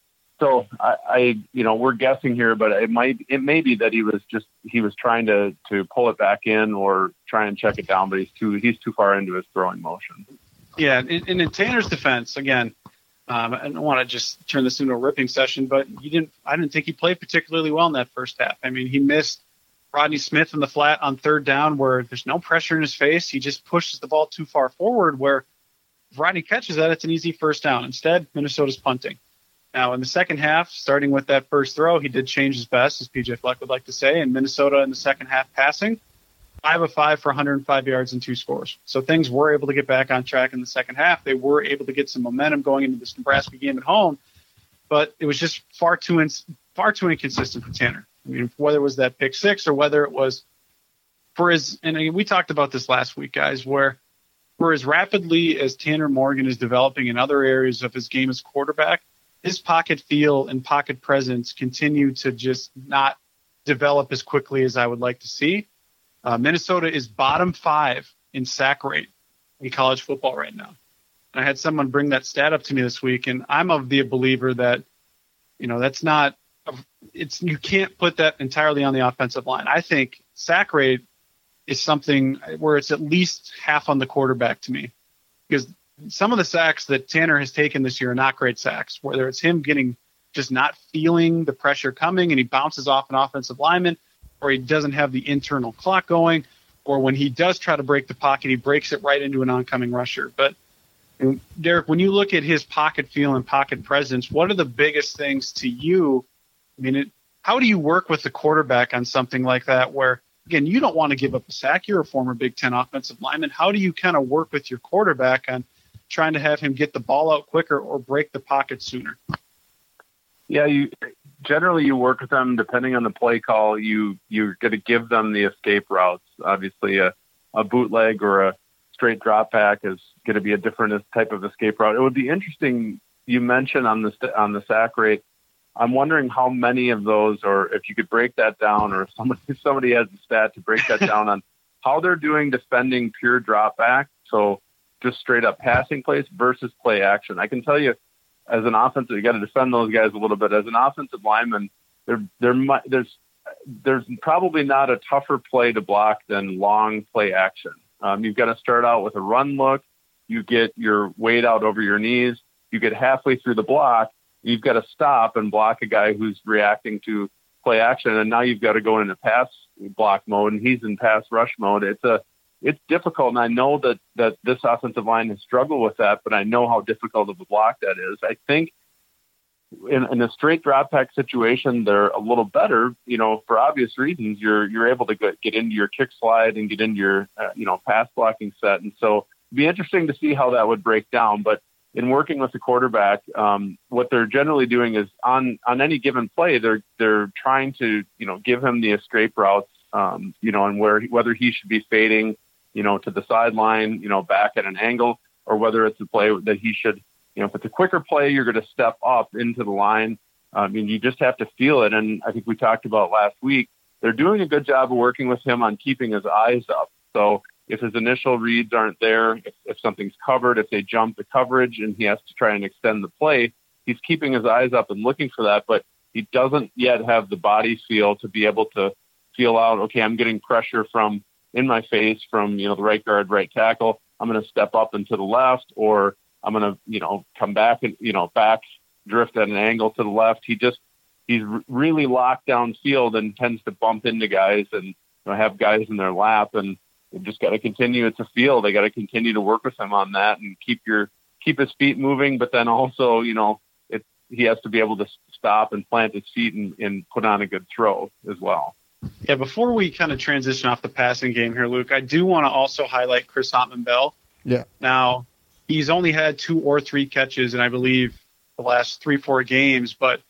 so I, I, you know, we're guessing here, but it might, it may be that he was just, he was trying to, to pull it back in or try and check it down, but he's too, he's too far into his throwing motion. Yeah. And in, in Tanner's defense, again, um, I don't want to just turn this into a ripping session, but he didn't, I didn't think he played particularly well in that first half. I mean, he missed Rodney Smith in the flat on third down where there's no pressure in his face. He just pushes the ball too far forward where if Rodney catches that, it's an easy first down. Instead, Minnesota's punting. Now, in the second half, starting with that first throw, he did change his best, as P J Fleck would like to say, and Minnesota in the second half passing, five of five for one hundred five yards and two scores. So things were able to get back on track in the second half. They were able to get some momentum going into this Nebraska game at home, but it was just far too, in, far too inconsistent for Tanner. I mean, whether it was that pick six or whether it was for his, and we talked about this last week, guys, where for as rapidly as Tanner Morgan is developing in other areas of his game as quarterback, his pocket feel and pocket presence continue to just not develop as quickly as I would like to see. Uh, Minnesota is bottom five in sack rate in college football right now. And I had someone bring that stat up to me this week, and I'm of the believer that, you know, that's not, it's you can't put that entirely on the offensive line. I think sack rate is something where it's at least half on the quarterback to me, because some of the sacks that Tanner has taken this year are not great sacks, whether it's him getting just not feeling the pressure coming and he bounces off an offensive lineman, or he doesn't have the internal clock going, or when he does try to break the pocket, he breaks it right into an oncoming rusher. But Derek, when you look at his pocket feel and pocket presence, what are the biggest things to you? I mean, it, how do you work with the quarterback on something like that where, again, you don't want to give up a sack. You're a former Big Ten offensive lineman. How do you kind of work with your quarterback on trying to have him get the ball out quicker or break the pocket sooner? Yeah, you generally you work with them depending on the play call. You you're going to give them the escape routes. Obviously, a, a bootleg or a straight drop back is going to be a different type of escape route. It would be interesting. You mentioned on the on the sack rate. I'm wondering how many of those, or if you could break that down, or if somebody if somebody has a stat to break that down on how they're doing defending pure drop back. So just straight up passing plays versus play action. I can tell you, as an offensive, you got to defend those guys a little bit. As an offensive lineman, there, there, there's, there's probably not a tougher play to block than long play action. Um, you've got to start out with a run look. You get your weight out over your knees. You get halfway through the block. You've got to stop and block a guy who's reacting to play action, and now you've got to go into pass block mode, and he's in pass rush mode. It's a It's difficult, and I know that, that this offensive line has struggled with that, but I know how difficult of a block that is. I think in, in a straight drop back situation, they're a little better, you know, for obvious reasons. You're you're able to get, get into your kick slide and get into your, uh, you know, pass blocking set. And so it'd be interesting to see how that would break down. But in working with the quarterback, um, what they're generally doing is on, on any given play, they're they're trying to, you know, give him the escape routes, um, you know, and where whether he should be fading, you know, to the sideline, you know, back at an angle, or whether it's a play that he should, you know, if it's a quicker play, you're going to step up into the line. I mean, you just have to feel it. And I think we talked about last week, they're doing a good job of working with him on keeping his eyes up. So if his initial reads aren't there, if, if something's covered, if they jump the coverage and he has to try and extend the play, he's keeping his eyes up and looking for that, but he doesn't yet have the body feel to be able to feel out, okay, I'm getting pressure from in my face from, you know, the right guard, right tackle. I'm going to step up and to the left, or I'm going to, you know, come back and, you know, back drift at an angle to the left. He just, he's really locked down field and tends to bump into guys and, you know, have guys in their lap, and they just got to continue. It's a field. They got to continue to work with him on that and keep your, keep his feet moving. But then also, you know, it, he has to be able to stop and plant his feet and, and put on a good throw as well. Yeah, before we kind of transition off the passing game here, Luke, I do want to also highlight Chris Ottman-Bell. Yeah. Now, he's only had two or three catches in, I believe, the last three, four games. But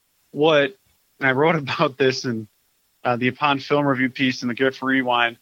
what, and I wrote about this in uh, the Upon Film Review piece in the Good for Rewind,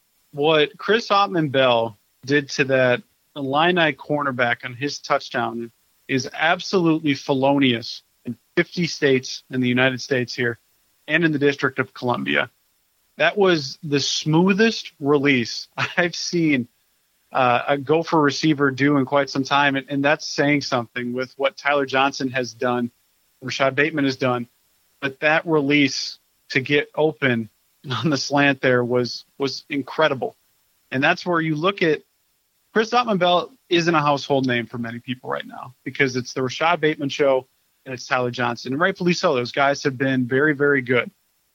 what Chris Ottman-Bell did to that Illini cornerback on his touchdown is absolutely felonious in fifty states in the United States here, and in the District of Columbia. That was the smoothest release I've seen uh, a Gopher receiver do in quite some time, and, and that's saying something with what Tyler Johnson has done, Rashad Bateman has done. But that release to get open on the slant there was was incredible. And that's where you look at Chris Ottman-Bell isn't a household name for many people right now, because it's the Rashad Bateman show and it's Tyler Johnson. And rightfully so. Those guys have been very, very good.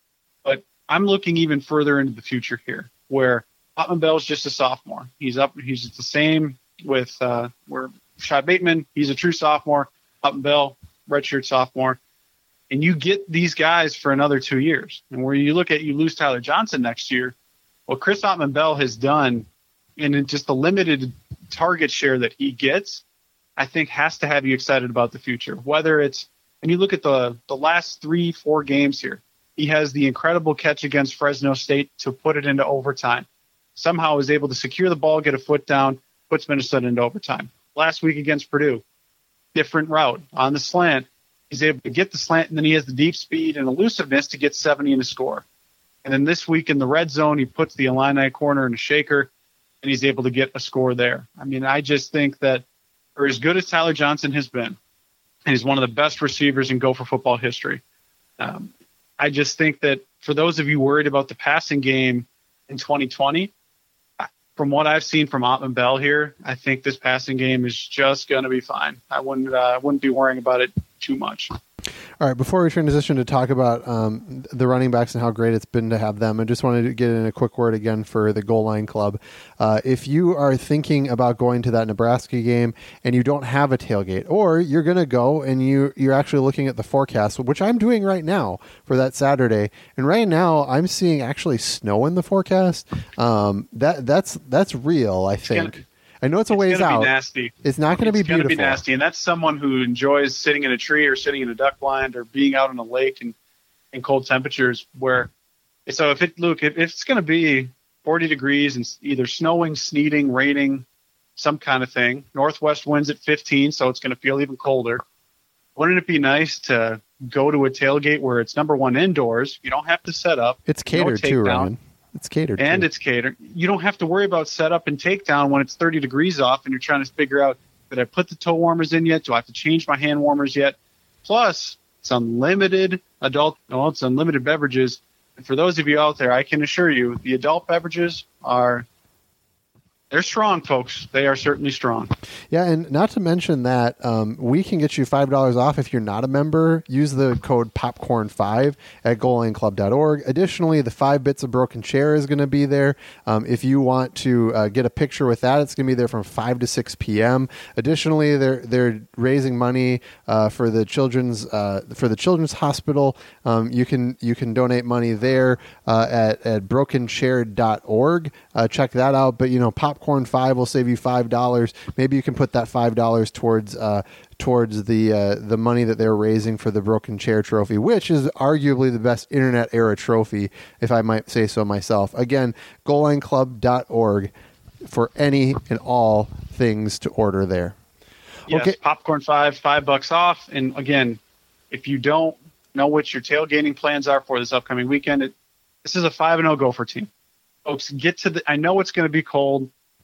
But I'm looking even further into the future here, where Ottman-Bell is just a sophomore. He's up. He's the same with uh, where Rashad Bateman. He's a true sophomore. Ottman-Bell, redshirt sophomore. And you get these guys for another two years. And where you look at, you lose Tyler Johnson next year, what Chris Ottman-Bell has done, and in just the limited target share that he gets, I think has to have you excited about the future. Whether it's, and you look at the, the last three, four games here, he has the incredible catch against Fresno State to put it into overtime. Somehow is able to secure the ball, get a foot down, puts Minnesota into overtime. Last week against Purdue, different route on the slant. He's able to get the slant, and then he has the deep speed and elusiveness to get seventy in a score. And then this week in the red zone, he puts the Illini corner in a shaker, and he's able to get a score there. I mean, I just think that for as good as Tyler Johnson has been, and he's one of the best receivers in Gopher football history, um, I just think that for those of you worried about the passing game in twenty twenty, from what I've seen from Ottman-Bell here, I think this passing game is just going to be fine. I wouldn't, uh, wouldn't be worrying about it too much. All right, before we transition to talk about um, the running backs and how great it's been to have them, I just wanted to get in a quick word again for the Goal Line Club. Uh, if you are thinking about going to that Nebraska game and you don't have a tailgate, or you're going to go and you, you're actually looking at the forecast, which I'm doing right now for that Saturday, and right now I'm seeing actually snow in the forecast. Um, that that's that's real, I think. I know it's a it's ways gonna out. Be nasty. It's not going to be It's going to beautiful. be nasty, and that's someone who enjoys sitting in a tree or sitting in a duck blind or being out in a lake and in cold temperatures. Where so if it Luke, if, if it's going to be forty degrees and either snowing, sleeting, raining, some kind of thing, northwest winds at fifteen, so it's going to feel even colder. Wouldn't it be nice to go to a tailgate where it's number one indoors? You don't have to set up. It's catered no too, Ryan. It's catered and too. it's catered. You don't have to worry about setup and takedown when it's thirty degrees off and you're trying to figure out, did I put the toe warmers in yet? Do I have to change my hand warmers yet? Plus, it's unlimited adult, well, it's unlimited beverages. And for those of you out there, I can assure you, the adult beverages are, they're strong, folks. They are certainly strong. Yeah, and not to mention that um, we can get you five dollars off if you're not a member. Use the code popcorn five at goal line club dot org. Additionally, the five bits of broken chair is going to be there. Um, if you want to uh, get a picture with that, it's going to be there from five to six p.m. Additionally, they're they're raising money uh, for the children's uh, for the children's hospital. Um, you can you can donate money there uh, at at broken chair dot org. Uh, check that out. But you know, Popcorn five will save you five dollars. Maybe you can put that five dollars towards uh, towards the uh, the money that they're raising for the Broken Chair Trophy, which is arguably the best internet era trophy, if I might say so myself. Again, goal line club dot org for any and all things to order there. Yes, okay. Popcorn five, five bucks off. And again, if you don't know what your tailgating plans are for this upcoming weekend, it, this is a five and oh Gopher team. Folks, get to the. I know it's going to be cold.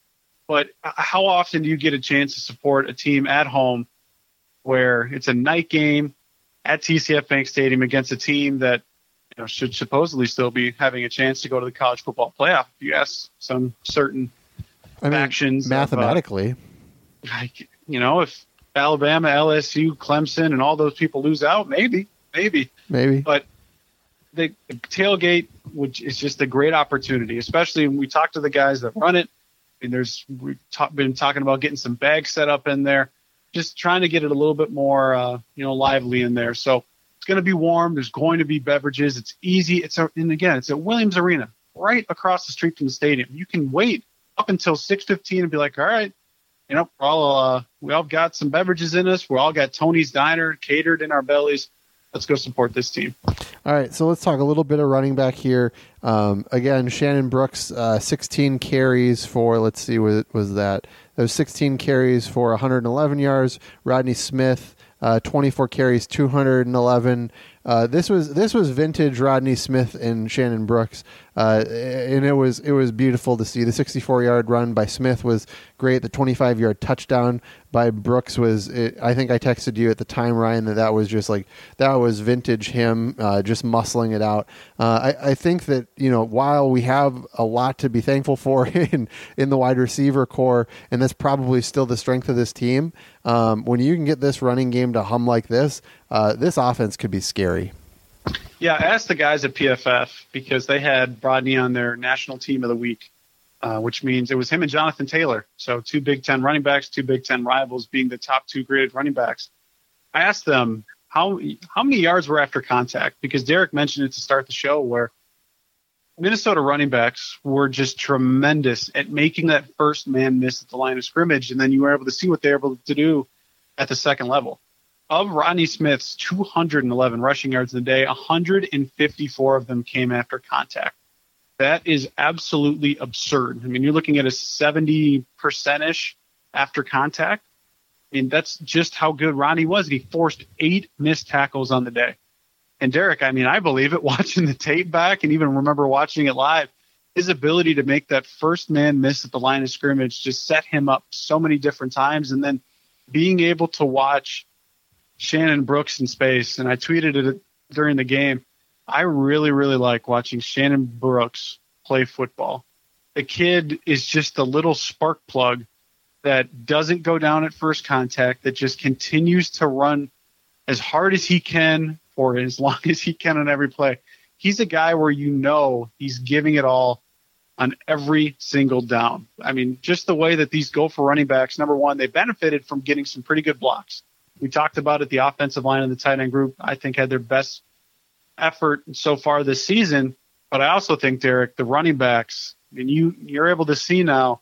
But how often do you get a chance to support a team at home where it's a night game at T C F Bank Stadium against a team that you know should supposedly still be having a chance to go to the college football playoff? If you ask some certain I mean, factions, mathematically, of, uh, like, you know, if Alabama, L S U, Clemson, and all those people lose out, maybe, maybe, maybe. But the, the tailgate, which is just a great opportunity, especially when we talk to the guys that run it. And there's we've talk, been talking about getting some bags set up in there, just trying to get it a little bit more, uh, you know, lively in there. So it's going to be warm. There's going to be beverages. It's easy. It's a, and again, it's at Williams Arena, right across the street from the stadium. You can wait up until six fifteen and be like, all right, you know, we're all uh, we all got some beverages in us. We all got Tony's Diner catered in our bellies. Let's go support this team. All right, so let's talk a little bit of running back here. Um, again, Shannon Brooks, uh, sixteen carries for, let's see, what was that? Those sixteen carries for one hundred eleven yards. Rodney Smith, uh, twenty-four carries, two hundred eleven. Uh, this was this was vintage Rodney Smith and Shannon Brooks, uh, and it was it was beautiful to see. The sixty-four yard run by Smith was great. The twenty-five yard touchdown by Brooks was. It, I think I texted you at the time, Ryan, that that was just like that was vintage him, uh, just muscling it out. Uh, I, I think that you know while we have a lot to be thankful for in in the wide receiver core, and that's probably still the strength of this team. Um, when you can get this running game to hum like this, uh, this offense could be scary. Yeah, I asked the guys at P F F because they had Rodney on their national team of the week, uh, which means it was him and Jonathan Taylor. So two Big Ten running backs, two Big Ten rivals being the top two graded running backs. I asked them how how many yards were after contact, because Derek mentioned it to start the show where Minnesota running backs were just tremendous at making that first man miss at the line of scrimmage, and then you were able to see what they were able to do at the second level. Of Rodney Smith's two hundred eleven rushing yards in the day, one hundred fifty-four of them came after contact. That is absolutely absurd. I mean, you're looking at a seventy percent-ish after contact. I mean, that's just how good Rodney was. He forced eight missed tackles on the day. And Derek, I mean, I believe it watching the tape back and even remember watching it live. His ability to make that first man miss at the line of scrimmage just set him up so many different times. And then being able to watch Shannon Brooks in space, and I tweeted it during the game, I really, really like watching Shannon Brooks play football. The kid is just a little spark plug that doesn't go down at first contact, that just continues to run as hard as he can for as long as he can on every play. He's a guy where you know he's giving it all on every single down. I mean, just the way that these Gopher running backs, number one, they benefited from getting some pretty good blocks. We talked about it, the offensive line and the tight end group, I think, had their best effort so far this season. But I also think, Derek, the running backs, I mean, you, you're able to see now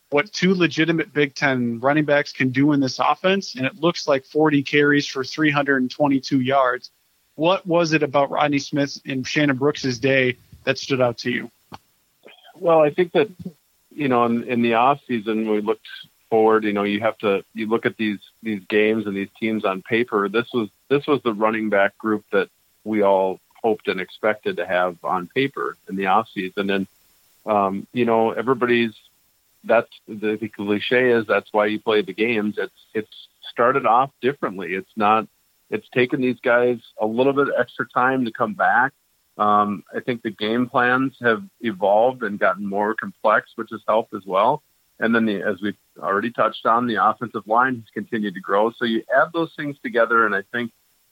what two legitimate Big Ten running backs can do in this offense, and it looks like forty carries for three hundred twenty-two yards. What was it about Rodney Smith and Shannon Brooks' day that stood out to you? Well, I think that, you know, in, in the off season, we looked forward, you know, you have to, you look at these, these games and these teams on paper. This was, this was the running back group that we all hoped and expected to have on paper in the off season. And, um, you know, everybody's, that's the, the cliche is that's why you play the games. It's, it's started off differently. It's not, it's taken these guys a little bit extra time to come back. Um, I think the game plans have evolved and gotten more complex, which has helped as well. And then, the, as we've already touched on, the offensive line has continued to grow. So you add those things together, and I think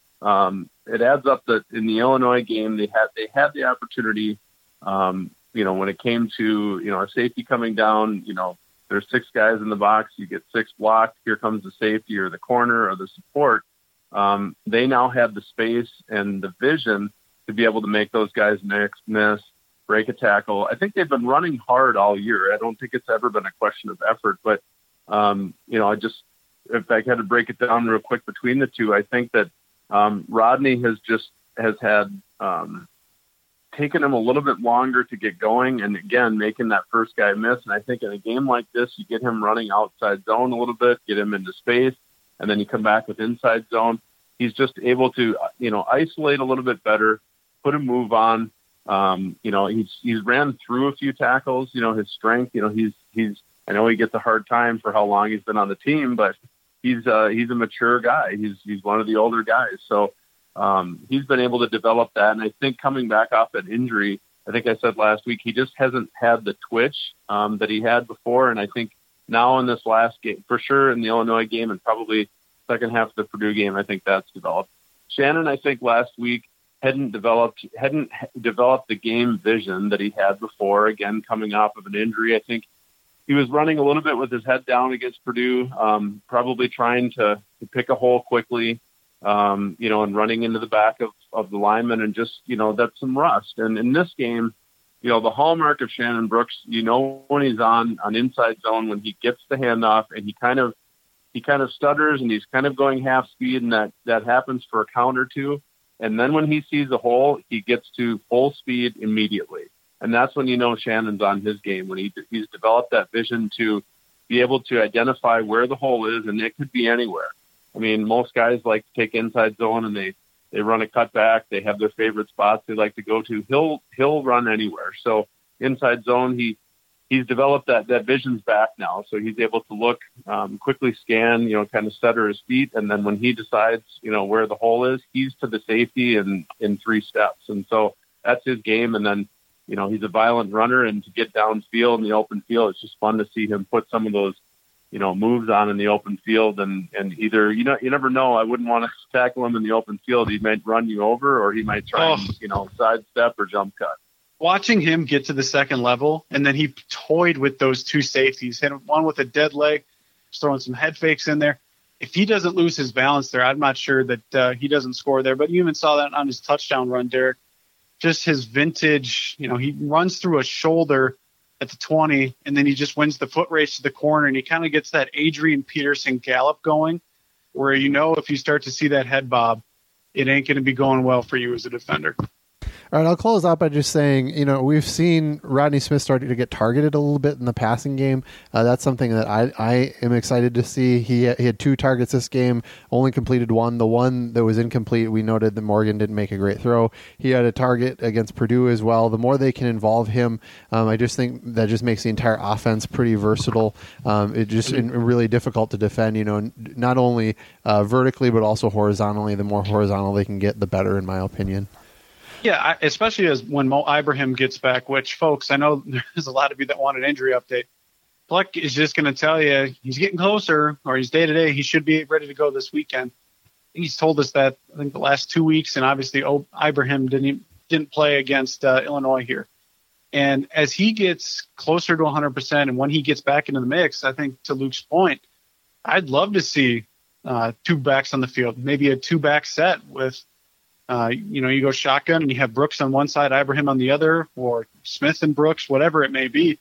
um, it adds up that in the Illinois game, they had they had the opportunity. Um, you know, when it came to you know a safety coming down, you know, there's six guys in the box. You get six blocked. Here comes the safety or the corner or the support. Um, they now have the space and the vision to be able to make those guys mix, miss, break a tackle. I think they've been running hard all year. I don't think it's ever been a question of effort, but, um, you know, I just, if I had to break it down real quick between the two, I think that um, Rodney has just, has had um, taken him a little bit longer to get going. And again, making that first guy miss. And I think in a game like this, you get him running outside zone a little bit, get him into space, and then you come back with inside zone. He's just able to, you know, isolate a little bit better, put a move on. Um, you know, he's, he's ran through a few tackles, you know, his strength, you know, he's, he's, I know he gets a hard time for how long he's been on the team, but he's, uh, he's a mature guy. He's, he's one of the older guys. So, um, he's been able to develop that. And I think coming back off that injury, I think I said last week, he just hasn't had the twitch, um, that he had before. And I think now in this last game, for sure in the Illinois game and probably second half of the Purdue game, I think that's developed. Shannon, I think last week, hadn't developed hadn't developed the game vision that he had before. Again, coming off of an injury, I think he was running a little bit with his head down against Purdue, um, probably trying to, to pick a hole quickly, um, you know, and running into the back of, of the lineman, and just, you know, that's some rust. And in this game, you know, the hallmark of Shannon Brooks, you know, when he's on on inside zone, when he gets the handoff and he kind of he kind of stutters and he's kind of going half speed, and that that happens for a count or two. And then when he sees a hole, he gets to full speed immediately. And that's when you know Shannon's on his game, when he he's developed that vision to be able to identify where the hole is, and it could be anywhere. I mean, most guys like to take inside zone and they, they run a cutback. They have their favorite spots they like to go to. He'll he'll run anywhere. So inside zone, he he's developed that that vision's back now. So he's able to look, um, quickly scan, you know, kind of stutter his feet. And then when he decides, you know, where the hole is, he's to the safety in, in three steps. And so that's his game. And then, you know, he's a violent runner, and to get downfield in the open field, it's just fun to see him put some of those, you know, moves on in the open field. And, and either, you know, you never know. I wouldn't want to tackle him in the open field. He might run you over, or he might try oh. and, you know, sidestep or jump cut. Watching him get to the second level, and then he toyed with those two safeties, hit one with a dead leg, just throwing some head fakes in there. If he doesn't lose his balance there, I'm not sure that uh, he doesn't score there. But you even saw that on his touchdown run, Derek. Just his vintage, you know, he runs through a shoulder at the twenty, and then he just wins the foot race to the corner, and he kind of gets that Adrian Peterson gallop going, where you know if you start to see that head bob, it ain't going to be going well for you as a defender. All right, I'll close out by just saying, you know, we've seen Rodney Smith starting to get targeted a little bit in the passing game. Uh, that's something that I, I am excited to see. He, he had two targets this game, only completed one. The one that was incomplete, we noted that Morgan didn't make a great throw. He had a target against Purdue as well. The more they can involve him, um, I just think that just makes the entire offense pretty versatile. Um, it just and really difficult to defend, you know, not only uh, vertically but also horizontally. The more horizontal they can get, the better, in my opinion. Yeah, I, especially as when Mo Ibrahim gets back, which, folks, I know there's a lot of you that want an injury update. Pluck is just going to tell you he's getting closer, or he's day-to-day. He should be ready to go this weekend. He's told us that, I think, the last two weeks, and obviously o Ibrahim didn't, didn't play against uh, Illinois here. And as he gets closer to one hundred percent, and when he gets back into the mix, I think, to Luke's point, I'd love to see uh, two backs on the field, maybe a two-back set with – Uh, you know, you go shotgun and you have Brooks on one side, Ibrahim on the other, or Smith and Brooks, whatever it may be.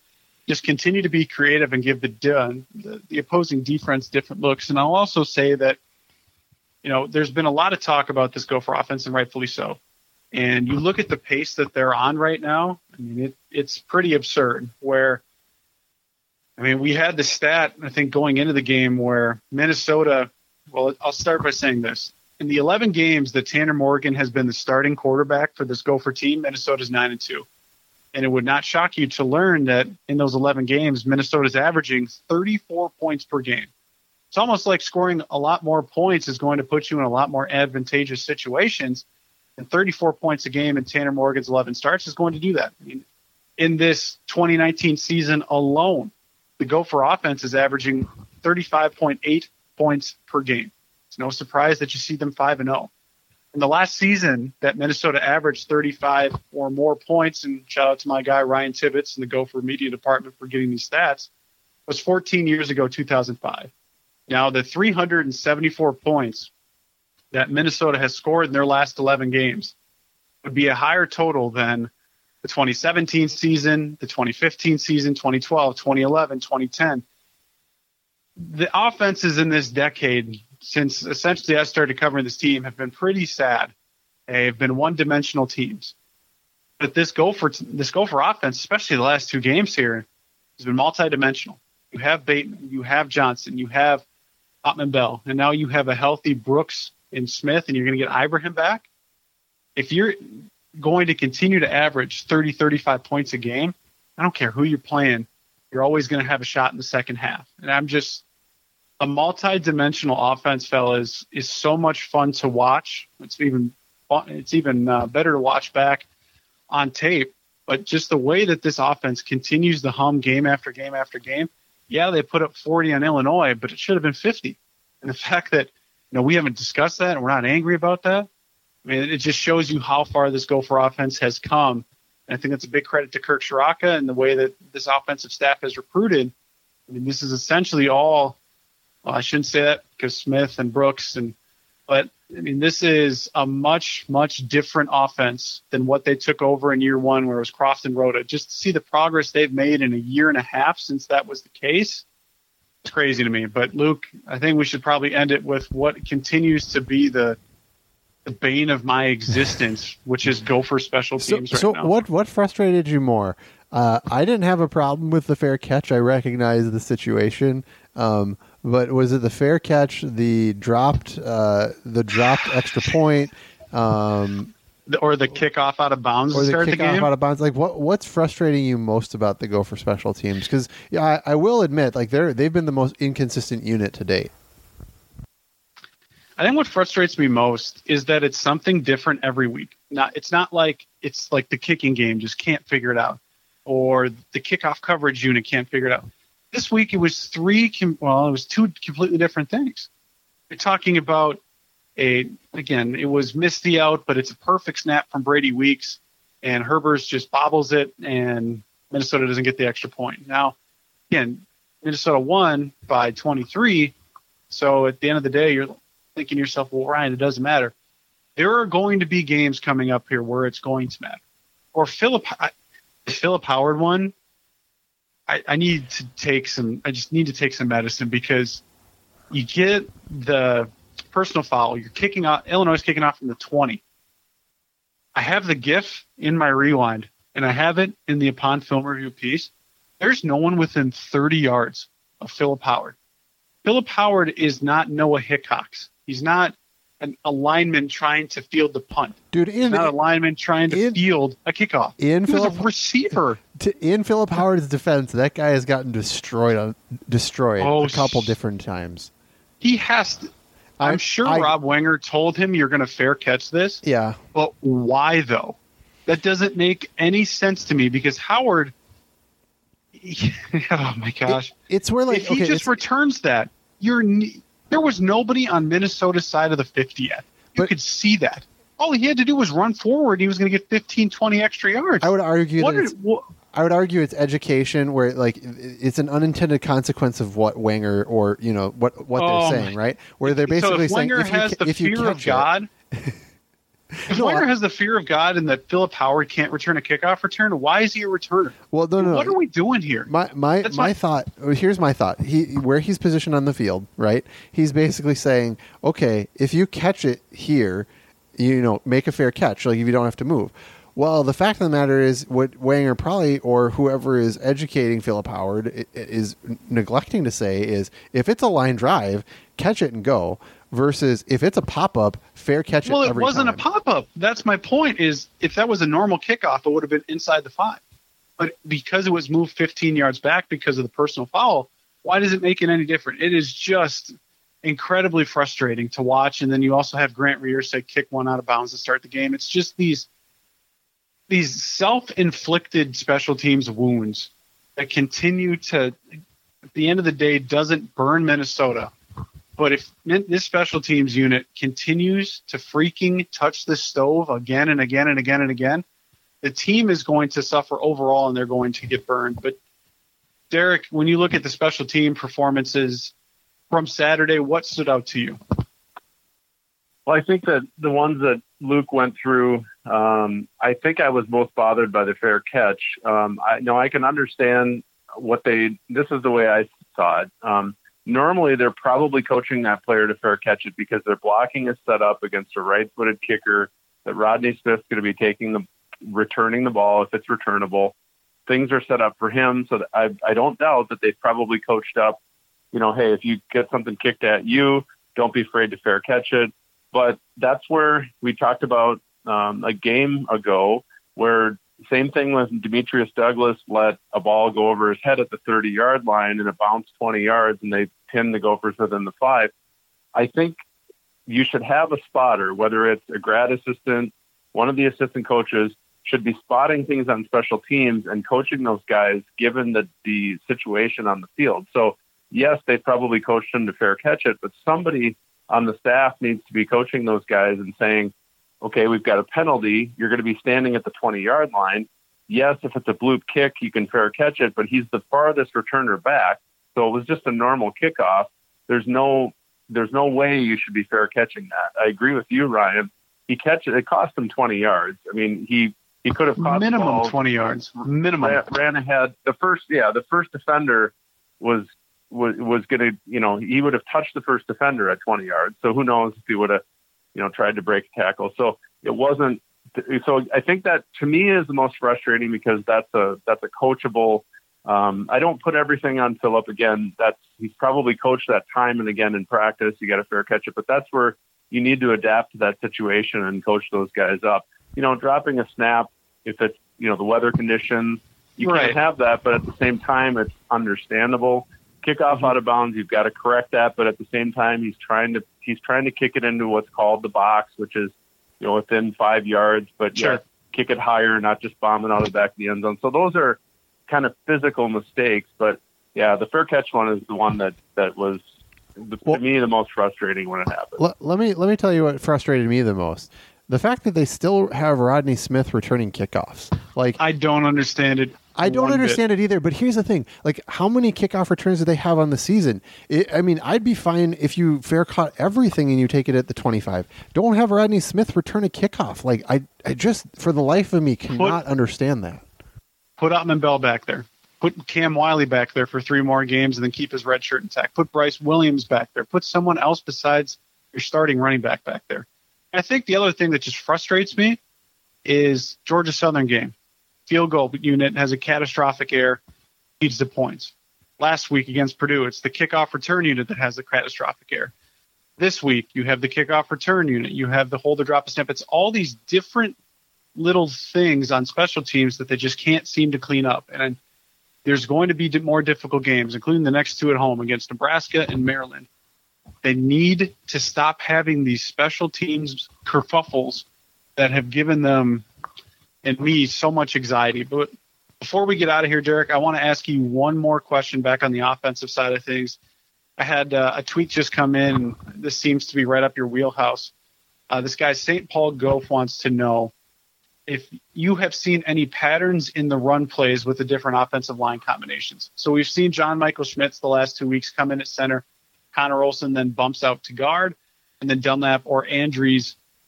just continue to be creative and give the, uh, the the opposing defense different looks. And I'll also say that, you know, there's been a lot of talk about this Gopher offense, and rightfully so. And you look at the pace that they're on right now, I mean, it, it's pretty absurd. Where, I mean, we had the stat, I think, going into the game where Minnesota, well, I'll start by saying this. In the eleven games that Tanner Morgan has been the starting quarterback for this Gopher team, Minnesota's nine and two. And it would not shock you to learn that in those eleven games, Minnesota's averaging thirty-four points per game. It's almost like scoring a lot more points is going to put you in a lot more advantageous situations. And thirty-four points a game in Tanner Morgan's eleven starts is going to do that. I mean, in this twenty nineteen season alone, the Gopher offense is averaging thirty-five point eight points per game. It's no surprise that you see them five and oh. In the last season that Minnesota averaged thirty-five or more points, and shout out to my guy Ryan Tibbetts in the Gopher media department for getting these stats, was fourteen years ago, two thousand five. Now, the three hundred seventy-four points that Minnesota has scored in their last eleven games would be a higher total than the twenty seventeen season, the twenty fifteen season, twenty twelve, twenty eleven, twenty ten. The offenses in this decade, since essentially I started covering this team, have been pretty sad. They've been one-dimensional teams. But this Gopher, this Gopher offense, especially the last two games here, has been multidimensional. You have Bateman, you have Johnson, you have Ottman Bell, and now you have a healthy Brooks and Smith, and you're going to get Ibrahim back. If you're going to continue to average thirty, thirty-five points a game, I don't care who you're playing, you're always going to have a shot in the second half. And I'm just a multi-dimensional offense, fellas, is so much fun to watch. It's even it's even uh, better to watch back on tape. But just the way that this offense continues to hum game after game after game, yeah, they put up forty on Illinois, but it should have been fifty. And the fact that, you know, we haven't discussed that and we're not angry about that, I mean, it just shows you how far this Gopher offense has come. And I think that's a big credit to Kirk Shiraka and the way that this offensive staff has recruited. I mean, this is essentially all, well, I shouldn't say that because Smith and Brooks, and but I mean, this is a much, much different offense than what they took over in year one, where it was Croft and Rhoda. Just to see the progress they've made in a year and a half since that was the case, it's crazy to me. But Luke, I think we should probably end it with what continues to be the the bane of my existence, which is Gopher special teams so, right so now. what what frustrated you more? Uh, I didn't have a problem with the fair catch. I recognize the situation. Um, but was it the fair catch, the dropped, uh, the dropped extra point, um, or the kickoff out of bounds, or to the start kickoff the game? out of bounds? Like, what what's frustrating you most about the Gopher special teams? Because yeah, I, I will admit, like they're they've been the most inconsistent unit to date. I think what frustrates me most is that it's something different every week. Not, it's not like it's like the kicking game just can't figure it out, or the kickoff coverage unit can't figure it out. This week it was three, well, it was two completely different things. You're talking about a, again, it was misty out, but it's a perfect snap from Brady Weeks, and Herbers just bobbles it, and Minnesota doesn't get the extra point. Now, again, Minnesota won by twenty-three, so at the end of the day, you're thinking to yourself, well, Ryan, it doesn't matter. There are going to be games coming up here where it's going to matter. Or Philip, the Philip Howard one, I, I need to take some. I just need to take some medicine, because you get the personal foul. You're kicking off. Illinois is kicking off from the twenty. I have the GIF in my rewind, and I have it in the Upon Film Review piece. There's no one within thirty yards of Philip Howard. Philip Howard is not Noah Hickox. He's not an, a lineman trying to field the punt. Dude, in He's not a lineman trying to in, field a kickoff. In he was Phillip, a receiver. To, in Philip Howard's defense, that guy has gotten destroyed on destroyed oh, a couple different times. He has to. I'm I, sure I, Rob Wenger told him you're going to fair catch this. Yeah. But why, though? That doesn't make any sense to me, because Howard, he, oh, my gosh. It, it's where, like, if he okay, just returns that, you're there was nobody on Minnesota's side of the fifty yet. You but, could see that. All he had to do was run forward. He was going to get fifteen, twenty extra yards. I would argue what that did, it's, what, I would argue it's education, where like it's an unintended consequence of what Wenger or you know what what oh they're saying, right? Where they're basically so if saying Wenger if you has the if you fear catch of God, it, If No, Wenger I- has the fear of God and that Philip Howard can't return a kickoff return, why is he a returner? Well, no, no, What no. are we doing here? My my That's my my- thought. Here's my thought. He where he's positioned on the field, right? He's basically saying, okay, if you catch it here, you know, make a fair catch. Like if you don't have to move. Well, the fact of the matter is, what Wenger probably or whoever is educating Philip Howard i- is neglecting to say is, if it's a line drive, catch it and go. Versus if it's a pop up, fair catch Well, it it every wasn't time. a pop up. That's my point. Is if that was a normal kickoff, it would have been inside the five. But because it was moved fifteen yards back because of the personal foul, why does it make it any different? It is just incredibly frustrating to watch. And then you also have Grant Rear say kick one out of bounds to start the game. It's just these these self-inflicted special teams wounds that continue to, at the end of the day, doesn't burn Minnesota. But if this special teams unit continues to freaking touch the stove again and again and again and again, the team is going to suffer overall and they're going to get burned. But Derek, when you look at the special team performances from Saturday, what stood out to you? Well, I think that the ones that Luke went through, um, I think I was most bothered by the fair catch. Um, I know I can understand what they, this is the way I saw it. Um, normally they're probably coaching that player to fair catch it because their blocking is set up against a right-footed kicker that Rodney Smith's going to be taking the, returning the ball if it's returnable. Things are set up for him. So that I, I don't doubt that they've probably coached up, you know, hey, if you get something kicked at you, don't be afraid to fair catch it. But that's where we talked about um, a game ago where same thing with Demetrius Douglas let a ball go over his head at the thirty-yard line and it bounced twenty yards and they pinned the Gophers within the five. I think you should have a spotter, whether it's a grad assistant, one of the assistant coaches, should be spotting things on special teams and coaching those guys given the, the situation on the field. So, yes, they probably coached them to fair catch it, but somebody on the staff needs to be coaching those guys and saying, okay, we've got a penalty. You're going to be standing at the twenty-yard line. Yes, if it's a bloop kick, you can fair catch it, but he's the farthest returner back. So it was just a normal kickoff. There's no there's no way you should be fair catching that. I agree with you, Ryan. He catch it. It cost him twenty yards. I mean, he, he could have caught Minimum the ball, twenty yards. Minimum. Ran, ran ahead. The first, yeah, the first defender was was was going to, you know, he would have touched the first defender at twenty yards. So who knows if he would have, you know, tried to break a tackle. So it wasn't. So I think that to me is the most frustrating because that's a that's a coachable. Um, I don't put everything on Philip. Again, that's he's probably coached that time and again in practice. You got to fair catch it, but that's where you need to adapt to that situation and coach those guys up. You know, dropping a snap if it's, you know, the weather conditions, you Right. can't have that, but at the same time, it's understandable. Kickoff Mm-hmm. out of bounds, you've got to correct that, but at the same time, he's trying to he's trying to kick it into what's called the box, which is, you know, within five yards, but Sure. yeah, kick it higher, not just bomb it out of the back of the end zone. So those are kind of physical mistakes, but yeah, the fair catch one is the one that that was the, Well- to me the most frustrating when it happened. Let, let me let me tell you what frustrated me the most: the fact that they still have Rodney Smith returning kickoffs. Like I don't understand it. I don't one bit. understand it either. But here's the thing: like, how many kickoff returns do they have on the season? It, I mean, I'd be fine if you fair caught everything and you take it at the twenty-five. Don't have Rodney Smith return a kickoff. Like, I, I just for the life of me cannot understand that. Put Ottman Bell back there. Put Cam Wiley back there for three more games and then keep his red shirt intact. Put Bryce Williams back there. Put someone else besides your starting running back back there. I think the other thing that just frustrates me is Georgia Southern game. Field goal unit has a catastrophic error, needs the points. Last week against Purdue, it's the kickoff return unit that has the catastrophic error. This week, you have the kickoff return unit. You have the hold or drop a snap. It's all these different little things on special teams that they just can't seem to clean up. And there's going to be more difficult games, including the next two at home against Nebraska and Maryland. They need to stop having these special teams kerfuffles that have given them and me so much anxiety. But before we get out of here, Derek, I want to ask you one more question back on the offensive side of things. I had uh, a tweet just come in, and this seems to be right up your wheelhouse. Uh, this guy, Saint Paul Goff, wants to know if you have seen any patterns in the run plays with the different offensive line combinations. So we've seen John Michael Schmitz the last two weeks come in at center. Connor Olsen then bumps out to guard, and then Dunlap or Andrews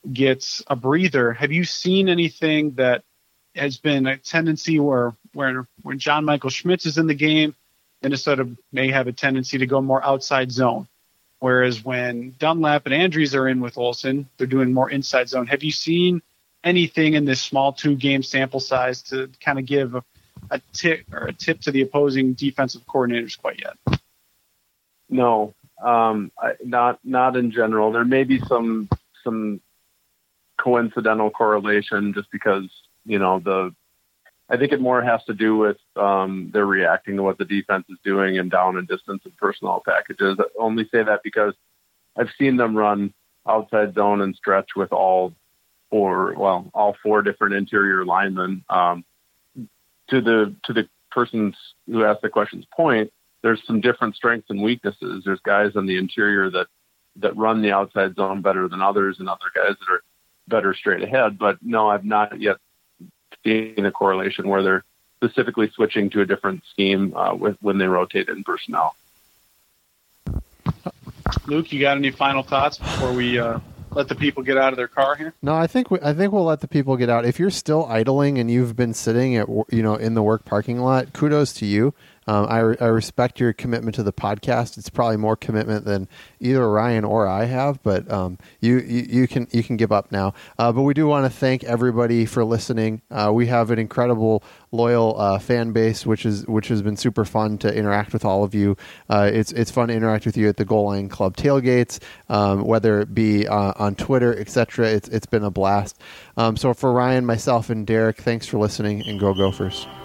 gets a breather. Have you seen anything that has been a tendency where where when John Michael Schmitz is in the game, Minnesota may have a tendency to go more outside zone, whereas when Dunlap and Andrews are in with Olsen, they're doing more inside zone. Have you seen anything in this small two-game sample size to kind of give a, a tip or a tip to the opposing defensive coordinators quite yet? No, um, I, not not in general. There may be some some coincidental correlation just because, you know, the I think it more has to do with um, they're reacting to what the defense is doing and down and distance and personnel packages. I only say that because I've seen them run outside zone and stretch with all four, well, all four different interior linemen. Um, to the to the person's who asked the question's point, there's some different strengths and weaknesses. There's guys on the interior that that run the outside zone better than others, and other guys that are better straight ahead. But no, I've not yet seen a correlation where they're specifically switching to a different scheme uh, with when they rotate in personnel. Luke, you got any final thoughts before we uh, let the people get out of their car here? No, I think we, I think we'll let the people get out. If you're still idling and you've been sitting at you know in the work parking lot, kudos to you. Um, I, re- I respect your commitment to the podcast. It's probably more commitment than either Ryan or I have, but um, you, you you can you can give up now. Uh, but we do want to thank everybody for listening. Uh, we have an incredible, loyal uh, fan base, which is which has been super fun to interact with all of you. Uh, it's it's fun to interact with you at the Goal Line Club tailgates, um, whether it be uh, on Twitter, et cetera. It's it's been a blast. Um, so for Ryan, myself, and Derek, thanks for listening, and go Gophers.